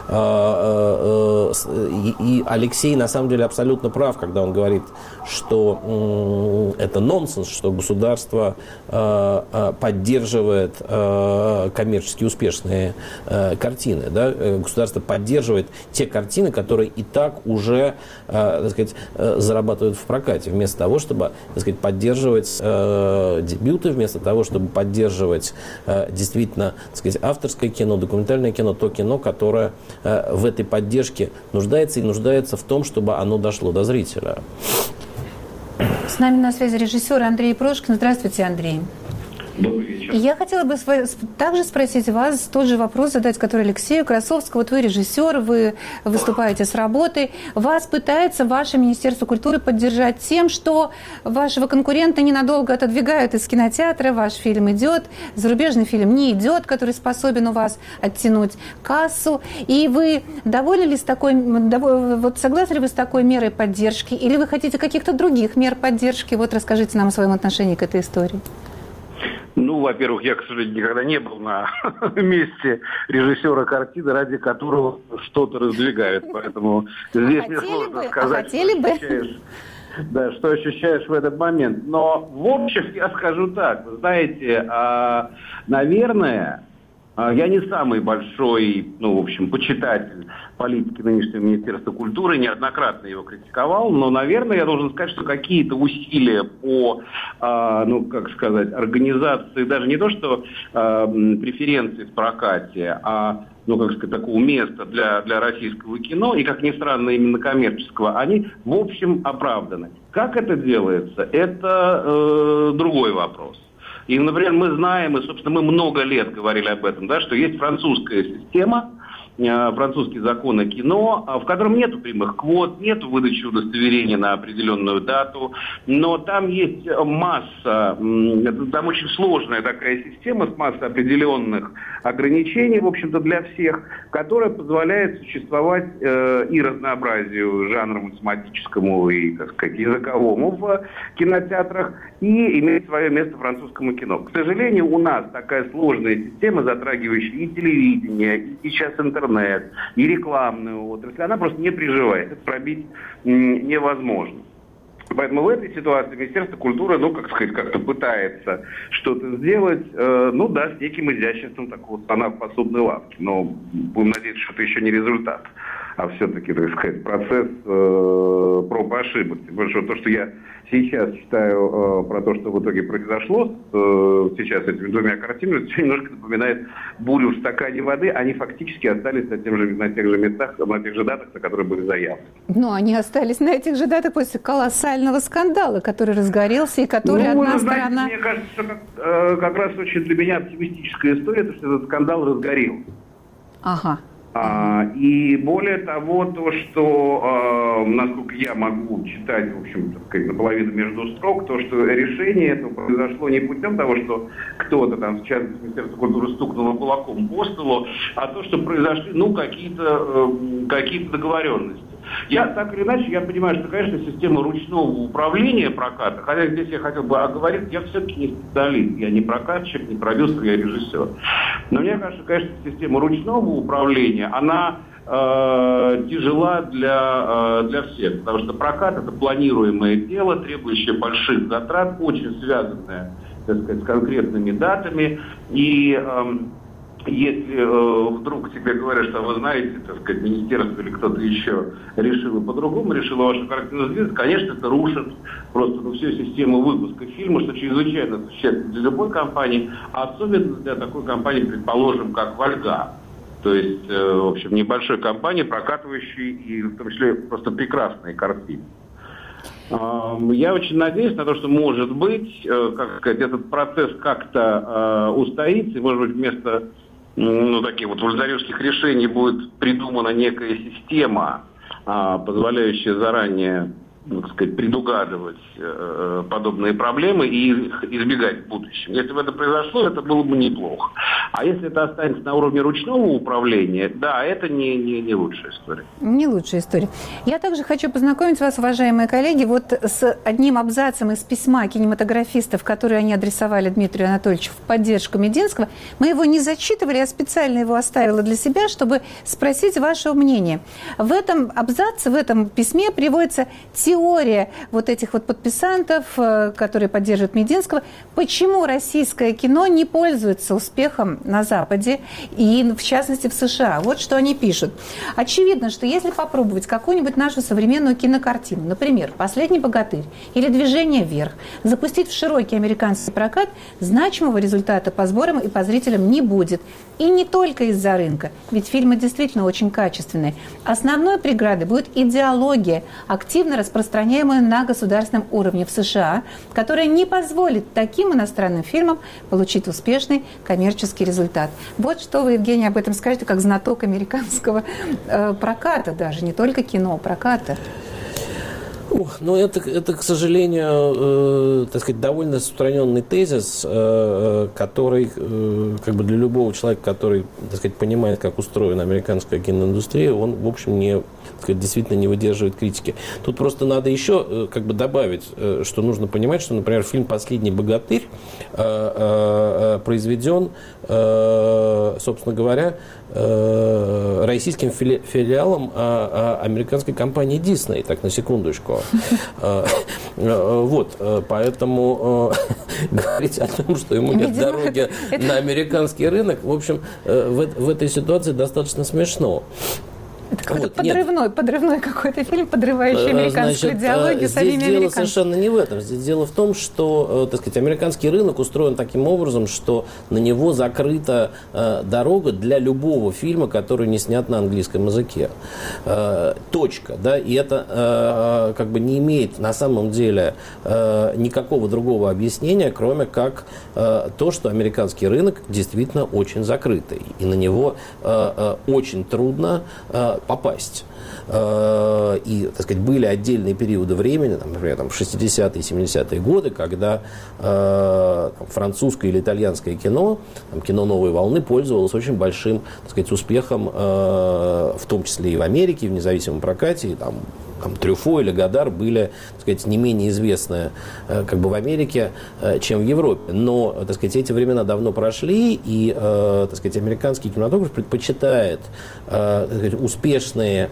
Э, э, э, и, и Алексей, на самом деле, абсолютно прав, когда он говорит, что э, это нонсенс, что государство э, э, поддерживает э, коммерчески успешные э, картины. Да? Государство поддерживает те картины, которые и так уже, э, так сказать, э, зарабатывают в прокате, вместо того, чтобы, так сказать, поддерживать э, дебюты, вместо того, чтобы поддерживать э, действительно, так сказать, авторское кино, документальное кино, то кино, которое э, в этой поддержке нуждается и нуждается в том, чтобы оно дошло до зрителя. С нами на связи режиссер Андрей Прошкин. Здравствуйте, Андрей. Добрый вечер. Я хотела бы также спросить вас тот же вопрос задать, который Алексею Красовскому. Вот вы режиссер, вы выступаете с работой. Вас пытается ваше Министерство культуры поддержать тем, что вашего конкурента ненадолго отодвигают из кинотеатра, ваш фильм идет, зарубежный фильм не идет, который способен у вас оттянуть кассу. И вы довольны ли с такой, вот согласны ли вы с такой мерой поддержки, или вы хотите каких-то других мер поддержки? Вот расскажите нам о своем отношении к этой истории. Ну, во-первых, я, к сожалению, никогда не был на месте режиссера картины, ради которого что-то раздвигают. Поэтому здесь мне сложно сказать, а хотели бы? Ощущаешь, да, что ощущаешь в этот момент. Но, в общем, я скажу так. Вы знаете, а, наверное, я не самый большой, ну, в общем, почитатель политики нынешнего Министерства культуры, неоднократно его критиковал, но, наверное, я должен сказать, что какие-то усилия по, э, ну, как сказать, организации, даже не то, что э, преференции в прокате, а, ну, как сказать, такого места для, для российского кино, и, как ни странно, именно коммерческого, они, в общем, оправданы. Как это делается, это э, другой вопрос. И, например, мы знаем, и, собственно, мы много лет говорили об этом, да, что есть французская система, французский закон о кино, в котором нет прямых квот, нет выдачи удостоверения на определенную дату, но там есть масса, там очень сложная такая система с массой определенных ограничений, в общем-то, для всех, которая позволяет существовать э, и разнообразию жанру математическому и, так сказать, языковому в кинотеатрах, и иметь свое место французскому кино. К сожалению, у нас такая сложная система, затрагивающая и телевидение, и сейчас интернет, и рекламную отрасль, она просто не приживает. Это пробить невозможно. Поэтому в этой ситуации Министерство культуры, ну, как сказать, как-то пытается что-то сделать, э, ну да, с неким изяществом такого слона в посудной лавке. Но будем надеяться, что это еще не результат, а все-таки, так сказать, процесс э, проб и ошибок. Потому что то, что я сейчас читаю э, про то, что в итоге произошло э, сейчас с этими двумя картинами, это все немножко напоминает бурю в стакане воды. Они фактически остались на, тем же, на тех же местах, на тех же датах, на которые были заявлены. Но они остались на этих же датах после колоссального скандала, который разгорелся и который ну, одна знаете, сторона... Мне кажется, что как, э, как раз очень для меня оптимистическая история, то, что этот скандал разгорелся. Ага. А, и более того, то, что, э, насколько я могу читать, в общем, так сказать, наполовину между строк, то, что решение этого произошло не путем того, что кто-то там, сейчас Министерство культуры стукнуло кулаком по столу, а то, что произошли, ну, какие-то, э, какие-то договоренности. Я, так или иначе, я понимаю, что, конечно, система ручного управления проката, хотя здесь я хотел бы оговорить, я все-таки не специалист, я не прокатчик, не продюсер, я режиссер. Но мне кажется, конечно, система ручного управления, она э, тяжела для, э, для всех, потому что прокат – это планируемое дело, требующее больших затрат, очень связанное, так сказать, с конкретными датами, и... Э, Если э, вдруг тебе говорят, что вы знаете, так сказать, министерство или кто-то еще решило по-другому, решило вашу картину сдвинуть, конечно, это рушит просто ну, всю систему выпуска фильма, что чрезвычайно существенно для любой компании, а особенно для такой компании, предположим, как «Вольга». То есть, э, в общем, небольшой компании, прокатывающей и в том числе просто прекрасные картины. Я очень надеюсь на то, что, может быть, как сказать, этот процесс как-то э, устоится, и, может быть, вместо ну, таких вот вольнаревских решений будет придумана некая система, э, позволяющая заранее, так сказать, предугадывать э, подобные проблемы и их избегать в будущем. Если бы это произошло, это было бы неплохо. А если это останется на уровне ручного управления, да, это не, не, не лучшая история. Не лучшая история. Я также хочу познакомить вас, уважаемые коллеги, вот с одним абзацем из письма кинематографистов, которые они адресовали Дмитрию Анатольевичу в поддержку Мединского. Мы его не зачитывали, я специально его оставила для себя, чтобы спросить вашего мнения. В этом абзаце, в этом письме приводится теория теория вот этих вот подписантов, которые поддерживают Мединского, почему российское кино не пользуется успехом на Западе и, в частности, в США. Вот что они пишут. Очевидно, что если попробовать какую-нибудь нашу современную кинокартину, например, «Последний богатырь» или «Движение вверх», запустить в широкий американский прокат, значимого результата по сборам и по зрителям не будет. И не только из-за рынка, ведь фильмы действительно очень качественные. Основной преградой будет идеология, активно распространенная распространяемую на государственном уровне в США, которая не позволит таким иностранным фильмам получить успешный коммерческий результат. Вот что вы, Евгений, об этом скажете, как знаток американского э, проката даже, не только кино, проката. Ух, ну это, это, к сожалению, э, так сказать, довольно распространенный тезис, э, который, э, как бы для любого человека, который, так сказать, понимает, как устроена американская киноиндустрия, он, в общем, не, так сказать, действительно не выдерживает критики. Тут просто надо еще, э, как бы добавить, э, что нужно понимать, что, например, фильм «Последний богатырь» э, э, произведен, э, собственно говоря, э, российским фили- филиалом э, американской компании Disney, так, на секундочку. Вот, поэтому говорить о том, что ему нет дороги на американский рынок, в общем, в этой ситуации достаточно смешно. Это какой-то вот, подрывной, подрывной какой-то фильм, подрывающий американскую Значит, идеологию самими американцами. Здесь дело совершенно не в этом. Здесь дело в том, что, так сказать, американский рынок устроен таким образом, что на него закрыта э, дорога для любого фильма, который не снят на английском языке. Э, точка. Да? И это э, как бы не имеет на самом деле э, никакого другого объяснения, кроме как э, то, что американский рынок действительно очень закрытый. И на него э, э, очень трудно э, попасть. И, так сказать, были отдельные периоды времени, там, например, там, шестидесятые, семидесятые годы, когда э, там, французское или итальянское кино, там, кино новой волны, пользовалось очень большим, так сказать, успехом, э, в том числе и в Америке, в независимом прокате. И, там, там, Трюфо или Годар были, так сказать, не менее известны э, как бы в Америке, э, чем в Европе. Но, так сказать, эти времена давно прошли, и, э, так сказать, американский кинематограф предпочитает э, так сказать, успешные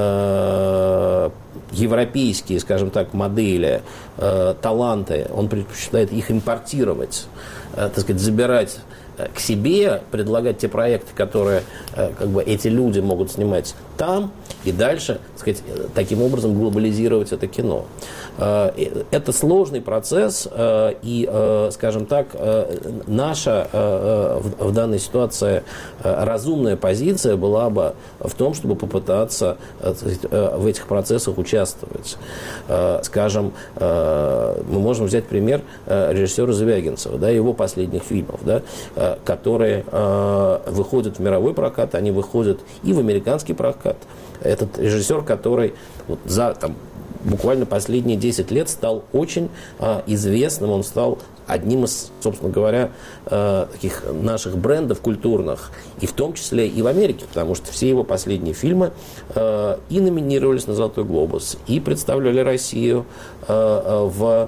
э, европейские, скажем так, модели, э, таланты, он предпочитает их импортировать, э, так сказать, забирать к себе, предлагать те проекты, которые э, как бы эти люди могут снимать там, и дальше, так сказать, таким образом глобализировать это кино. Э, это сложный процесс, э, и, э, скажем так, э, наша э, в, в данной ситуации э, разумная позиция была бы в том, чтобы попытаться э, сказать, э, в этих процессах участвовать. Э, скажем, э, мы можем взять пример э, режиссера Звягинцева, да, его последних фильмов, да, э, которые э, выходят в мировой прокат, они выходят и в американский прокат. Этот режиссер, который вот за там, буквально последние десять лет стал очень э, известным, он стал одним из, собственно говоря, э, таких наших брендов культурных, и в том числе и в Америке, потому что все его последние фильмы э, и номинировались на «Золотой глобус», и представляли Россию э, в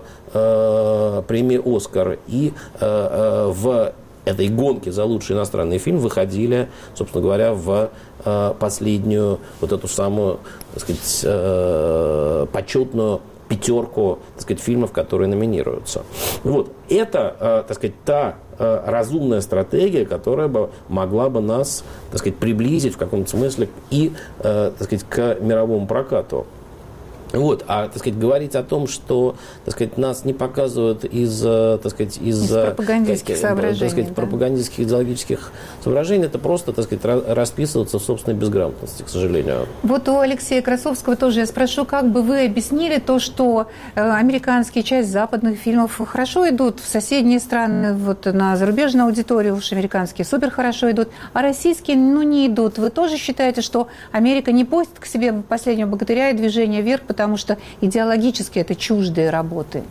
э, премии «Оскар», и э, в этой гонке за лучший иностранный фильм выходили, собственно говоря, в э, последнюю вот эту самую, так сказать, э, почетную пятерку, так сказать, фильмов, которые номинируются. Вот. Это, э, так сказать, та э, разумная стратегия, которая бы могла бы нас, так сказать, приблизить в каком-то смысле и, э, так сказать, к мировому прокату. Вот, а, так сказать, говорить о том, что, так сказать, нас не показывают из, так сказать, из, из пропагандистских соображений, так сказать, да? пропагандистских идеологических соображений, это просто, так сказать, расписываться в собственной безграмотности, к сожалению. Вот у Алексея Красовского тоже я спрошу, как бы вы объяснили то, что э, американские, часть западных фильмов хорошо идут в соседние страны, вот на зарубежную аудиторию уж американские супер хорошо идут, а российские, ну, не идут. Вы тоже считаете, что Америка не пустит к себе «Последнего богатыря» и «Движение вверх», потому потому что идеологически это чуждые работы?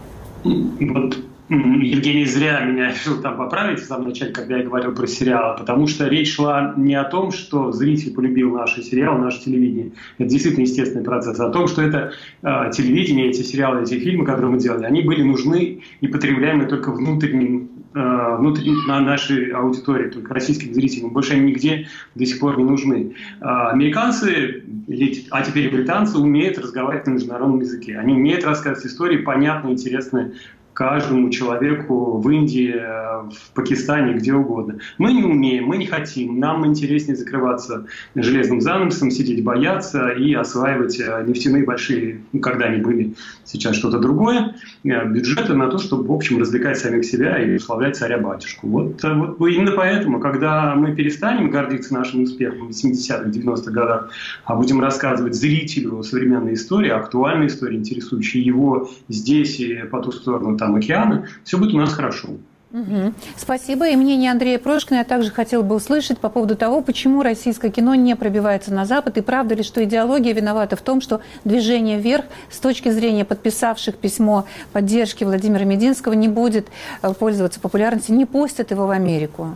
Вот Евгений зря меня решил там поправить в самом начале, когда я говорил про сериалы, потому что речь шла не о том, что зритель полюбил наши сериалы, наше телевидение. Это действительно естественный процесс. А о том, что это э, телевидение, эти сериалы, эти фильмы, которые мы делали, они были нужны и потребляемы только внутренним, э, внутренним на нашей аудитории, только российским зрителям. Больше они нигде до сих пор не нужны. Э, американцы, а теперь и британцы умеют разговаривать на международном языке. Они умеют рассказывать истории понятные, интересные каждому человеку в Индии, в Пакистане, где угодно. Мы не умеем, мы не хотим. Нам интереснее закрываться железным занавесом, сидеть бояться и осваивать нефтяные большие, ну, когда они были, сейчас что-то другое, бюджеты на то, чтобы, в общем, развлекать самих себя и прославлять царя-батюшку. Вот, вот именно поэтому, когда мы перестанем гордиться нашим успехом в семидесятых, девяностых годах, а будем рассказывать зрителю современной истории, актуальной истории, интересующей его здесь и по ту сторону там океана, все будет у нас хорошо. Угу. Спасибо. И мнение Андрея Прошкина я также хотела бы услышать по поводу того, почему российское кино не пробивается на Запад, и правда ли, что идеология виновата в том, что движение вверх с точки зрения подписавших письмо поддержки Владимира Мединского не будет пользоваться популярностью, не пустят его в Америку?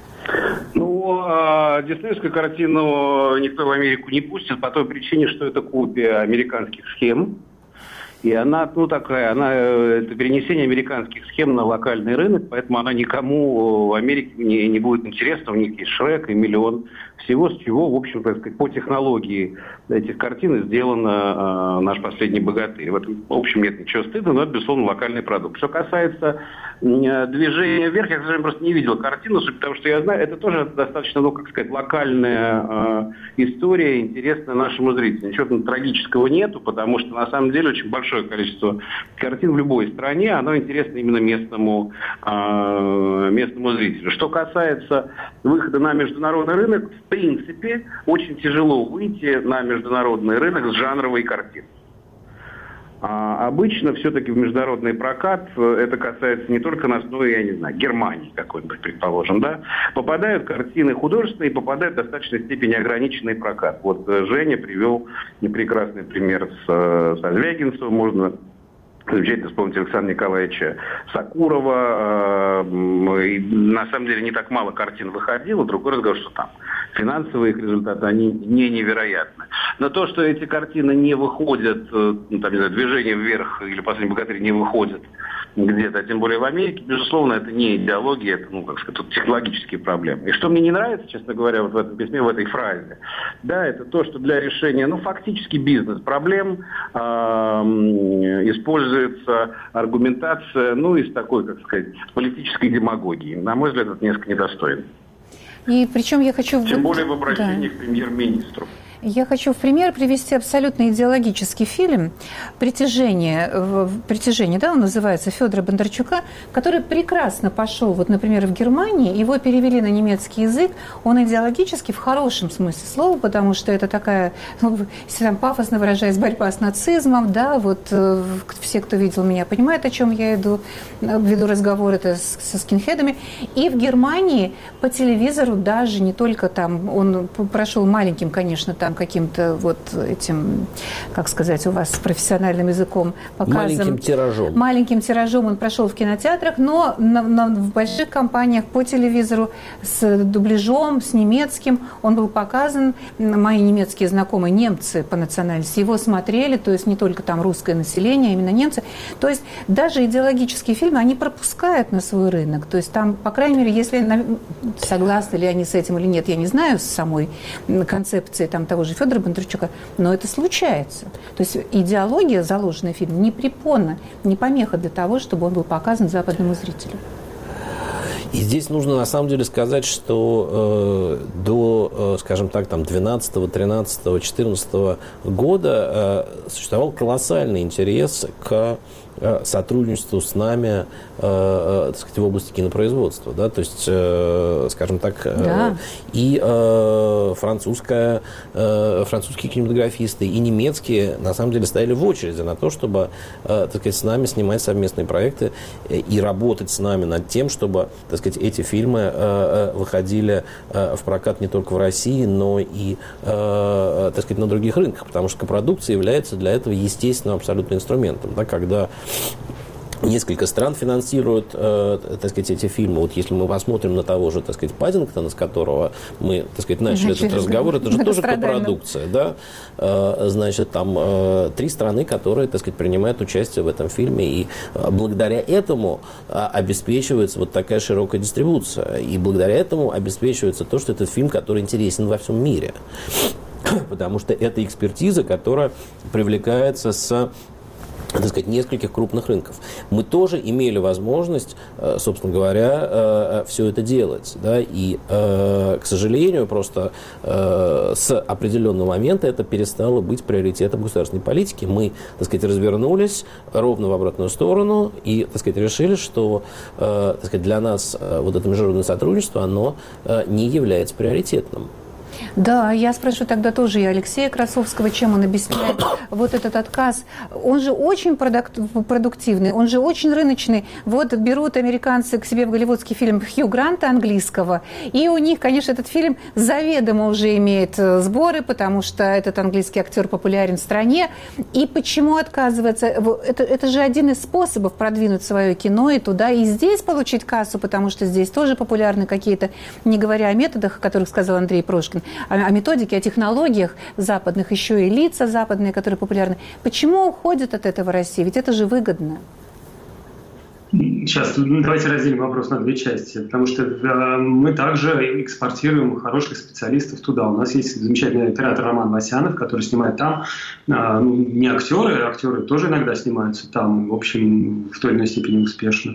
Ну, диснеевскую картину никто в Америку не пустит по той причине, что это копия американских схем. И она, ну, такая, она, это перенесение американских схем на локальный рынок, поэтому она никому в Америке не, не будет интересна. У них есть Шрек и миллион всего, с чего, в общем, так сказать, по технологии этих картин сделан э, наш последний богатырь. В этом, в общем, нет ничего стыдного, но это, безусловно, локальный продукт. Что касается э, движения вверх, я, к сожалению, просто не видел картину, потому что я знаю, это тоже достаточно, ну, как сказать, локальная э, история, интересная нашему зрителю. Ничего там трагического нету, потому что, на самом деле, очень большое количество картин в любой стране, оно интересно именно местному, э, местному зрителю. Что касается выхода на международный рынок, в принципе, очень тяжело выйти на международный рынок с жанровой картиной. А обычно все-таки в международный прокат, это касается не только нас, но и, я не знаю, Германии какой-нибудь, предположим, да, попадают картины художественные, попадают в достаточной степени ограниченный прокат. Вот Женя привел прекрасный пример с, со Звягинцевым, можно замечательно вспомнить Александра Николаевича Сакурова. И, на самом деле не так мало картин выходило. Другой разговор, что там финансовые их результаты, они не невероятны. Но то, что эти картины не выходят, ну, там, не знаю, «Движение вверх» или «Последний богатырь» не выходят где-то, а тем более в Америке, безусловно, это не идеология, это, ну, как сказать, тут технологические проблемы. И что мне не нравится, честно говоря, вот в этом письме, в этой фразе, да, это то, что для решения, ну, фактически бизнес-проблем э, используется аргументация, ну, из такой, как сказать, политической демагогии. На мой взгляд, это несколько недостойно. И причем я хочу... Тем более в обращении, да, к премьер-министру. Я хочу в пример привести абсолютно идеологический фильм «Притяжение», «Притяжение», да, он называется, Федора Бондарчука, который прекрасно пошел, вот, например, в Германии, его перевели на немецкий язык, он идеологически в хорошем смысле слова, потому что это такая, ну, если там пафосно выражаясь, борьба с нацизмом, да, вот все, кто видел меня, понимают, о чем я иду, веду разговор это с, со скинхедами, и в Германии по телевизору даже не только там, он прошел маленьким, конечно, там, каким-то вот этим, как сказать, у вас с профессиональным языком показом. Маленьким тиражом. Маленьким тиражом он прошел в кинотеатрах, но на, на, в больших компаниях по телевизору с дубляжом, с немецким он был показан. Мои немецкие знакомые, немцы по национальности, его смотрели, то есть не только там русское население, а именно немцы. То есть даже идеологические фильмы, они пропускают на свой рынок. То есть там, по крайней мере, если согласны ли они с этим или нет, я не знаю, с самой концепцией там того же Федора Бондарчука, но это случается. То есть идеология, заложенная в фильме, не препона, не помеха для того, чтобы он был показан западному зрителю. И здесь нужно на самом деле сказать, что э, до, э, скажем так, там двенадцатого, тринадцатого, четырнадцатого года э, существовал колоссальный интерес к э, сотрудничеству с нами, э, так сказать, в области кинопроизводства, да, то есть, э, скажем так, э, да. и э, французская, э, французские кинематографисты, и немецкие, на самом деле, стояли в очереди на то, чтобы, э, так сказать, с нами снимать совместные проекты и работать с нами над тем, чтобы, так сказать, эти фильмы э, выходили э, в прокат не только в России, но и, э, так сказать, на других рынках, потому что копродукция является для этого естественным абсолютно инструментом, да, когда несколько стран финансируют, э, так сказать, эти фильмы. Вот если мы посмотрим на того же, так сказать, Паддингтона, с которого мы, так сказать, начали Через этот разговор, это же тоже копродукция, да? Э, значит, там э, три страны, которые, так сказать, принимают участие в этом фильме, и э, благодаря этому э, обеспечивается вот такая широкая дистрибуция, и благодаря этому обеспечивается то, что этот фильм, который интересен во всем мире. Потому что это экспертиза, которая привлекается с так сказать, нескольких крупных рынков. Мы тоже имели возможность, собственно говоря, все это делать. Да? И, к сожалению, просто с определенного момента это перестало быть приоритетом государственной политики. Мы, так сказать, развернулись ровно в обратную сторону и, так сказать, решили, что, так сказать, для нас вот это международное сотрудничество, оно не является приоритетным. Да, я спрашиваю тогда тоже и Алексея Красовского, чем он объясняет вот этот отказ. Он же очень продуктивный, он же очень рыночный. Вот берут американцы к себе в голливудский фильм Хью Гранта английского, и у них, конечно, этот фильм заведомо уже имеет сборы, потому что этот английский актер популярен в стране. И почему отказывается? Это, это же один из способов продвинуть свое кино и туда, и здесь получить кассу, потому что здесь тоже популярны какие-то, не говоря о методах, о которых сказал Андрей Прошкин, о методике, о технологиях западных, еще и лица западные, которые популярны. Почему уходит от этого Россия? Ведь это же выгодно. Сейчас давайте разделим вопрос на две части, потому что э, мы также экспортируем хороших специалистов туда. У нас есть замечательный оператор Роман Васянов, который снимает там. Э, ну, не актеры, актеры тоже иногда снимаются там, в общем, в той или иной степени успешно.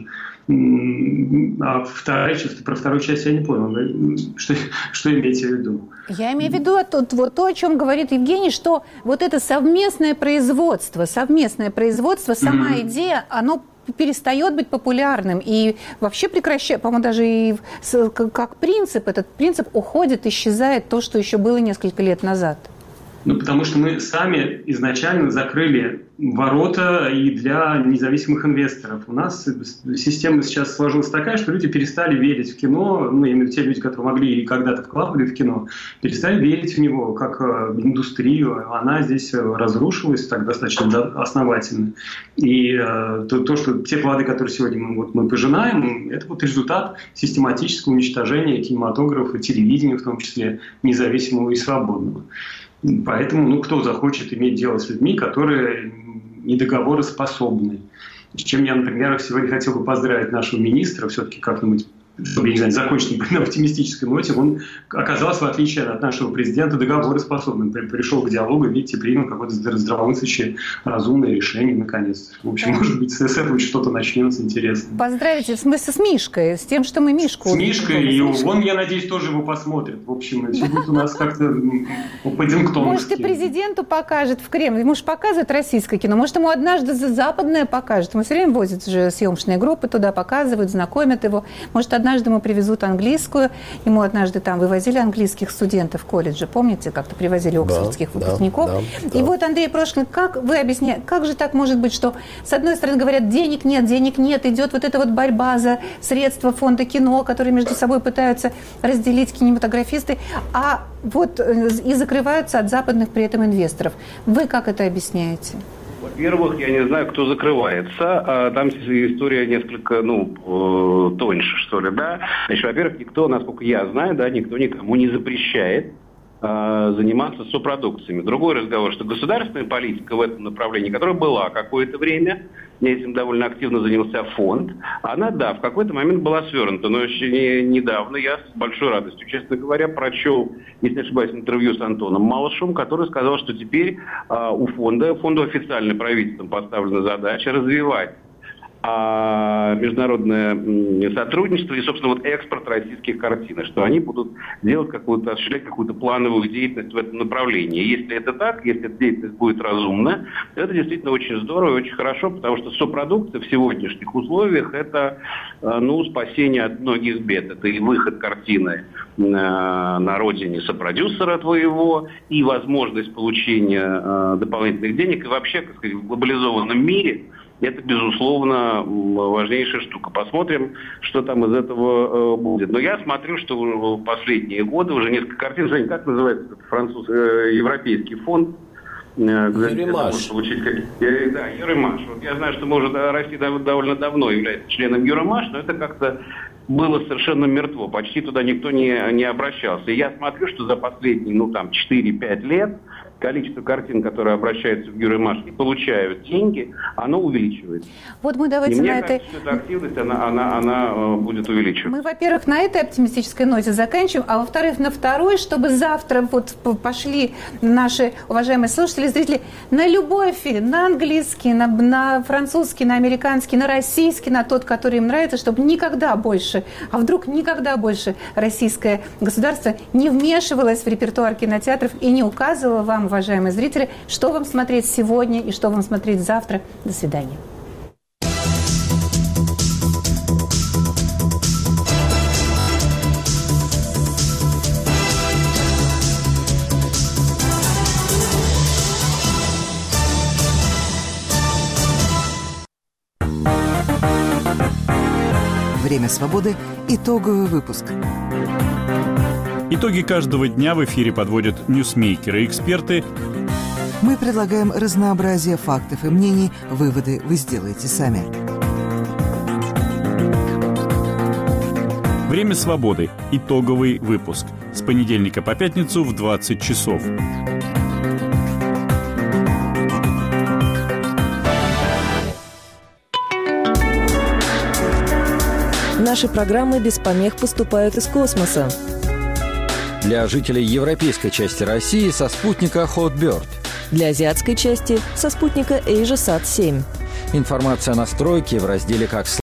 А вторая часть, про вторую часть я не понял. Что, что имеете в виду? Я имею в виду тут, вот то, о чем говорит Евгений, что вот это совместное производство, совместное производство, сама mm-hmm. идея, оно перестает быть популярным и вообще прекращает, по-моему, даже и как принцип, этот принцип уходит, исчезает то, что еще было несколько лет назад. Ну, потому что мы сами изначально закрыли ворота и для независимых инвесторов. У нас система сейчас сложилась такая, что люди перестали верить в кино, ну, именно те люди, которые могли и когда-то вкладывали в кино, перестали верить в него как индустрию. Она здесь разрушилась так достаточно основательно. И э, то, то, что те плоды, которые сегодня мы, вот, мы пожинаем, это вот результат систематического уничтожения кинематографа, телевидения в том числе, независимого и свободного. Поэтому, ну, кто захочет иметь дело с людьми, которые недоговороспособны. С чем я, например, сегодня хотел бы поздравить нашего министра, все-таки как-нибудь, чтобы, я не знаю, закончить на оптимистической ноте, он оказался, в отличие от нашего президента, договороспособным. Пришел к диалогу, видите, принял какое-то здравомыслящее, разумное решение, наконец. В общем, да. Может быть, с этого что-то начнется интересное. Поздравите, в смысле, с Мишкой, с тем, что мы Мишку... С Мишкой, и он, я надеюсь, тоже его посмотрит. В общем, все будет у нас как-то по-дингтоновски. Может, и президенту покажет в Кремль. Ему же показывает российское кино. Может, ему однажды западное покажет. Мы все время возят же съемочные группы туда, показывают, знакомят его. Может, однажды ему привезут английскую. Ему однажды там вывозили английских студентов в колледже. Помните, как-то привозили оксфордских да, выпускников? Да, да, и да. Вот, Андрей Прошкин, как вы объясняете, как же так может быть, что с одной стороны говорят, денег нет, денег нет, идет вот эта вот борьба за средства фонда кино, которые между собой пытаются разделить кинематографисты, а вот и закрываются от западных при этом инвесторов. Вы как это объясняете? Во-первых, я не знаю, кто закрывается. Там история несколько, ну, тоньше, что ли, да. Значит, во-первых, никто, насколько я знаю, да, никто никому не запрещает э, заниматься сопродукциями. Другой разговор, что государственная политика в этом направлении, которая была какое-то время, этим довольно активно занялся фонд, она, да, в какой-то момент была свернута. Но еще не, недавно я с большой радостью, честно говоря, прочел, если не ошибаюсь, интервью с Антоном Малышевым, который сказал, что теперь э, у фонда, фонду официально правительством поставлена задача развивать а международное сотрудничество и, собственно, вот экспорт российских картин, что они будут делать какую-то, осуществлять какую-то плановую деятельность в этом направлении. Если это так, если эта деятельность будет разумна, это действительно очень здорово и очень хорошо, потому что сопродукция в сегодняшних условиях это, ну, спасение от многих бед. Это и выход картины на, на родине сопродюсера твоего, и возможность получения дополнительных денег, и вообще, как сказать, в глобализованном мире это, безусловно, важнейшая штука. Посмотрим, что там из этого э, будет. Но я смотрю, что в последние годы уже несколько картин. Жень, как называется этот француз, э, европейский фонд? Э, Юримаш. Получить, как... э, да, Юримаш. Вот я знаю, что мы уже, Россия довольно давно является членом Юримаш, но это как-то было совершенно мертво. Почти туда никто не, не обращался. И я смотрю, что за последние, ну, там, четыре-пять лет количество картин, которые обращаются в Гюрремаш и получают деньги, оно увеличивается. Вот мы давайте и мне на кажется, этой... что эта активность, она, она, она будет увеличиваться. Мы, во-первых, на этой оптимистической ноте заканчиваем, а во-вторых, на второй, чтобы завтра вот пошли наши уважаемые слушатели, зрители на любой фильм, на английский, на, на французский, на американский, на российский, на тот, который им нравится, чтобы никогда больше, а вдруг никогда больше российское государство не вмешивалось в репертуар кинотеатров и не указывало вам, уважаемые зрители, что вам смотреть сегодня и что вам смотреть завтра. До свидания. Время свободы. Итоговый выпуск. Итоги каждого дня в эфире подводят ньюсмейкеры и эксперты. Мы предлагаем разнообразие фактов и мнений. Выводы вы сделаете сами. Время свободы. Итоговый выпуск. С понедельника по пятницу в двадцать часов. Наши программы без помех поступают из космоса. Для жителей европейской части России со спутника Hotbird. Для азиатской части со спутника AsiaSat семь. Информация о настройке в разделе «Как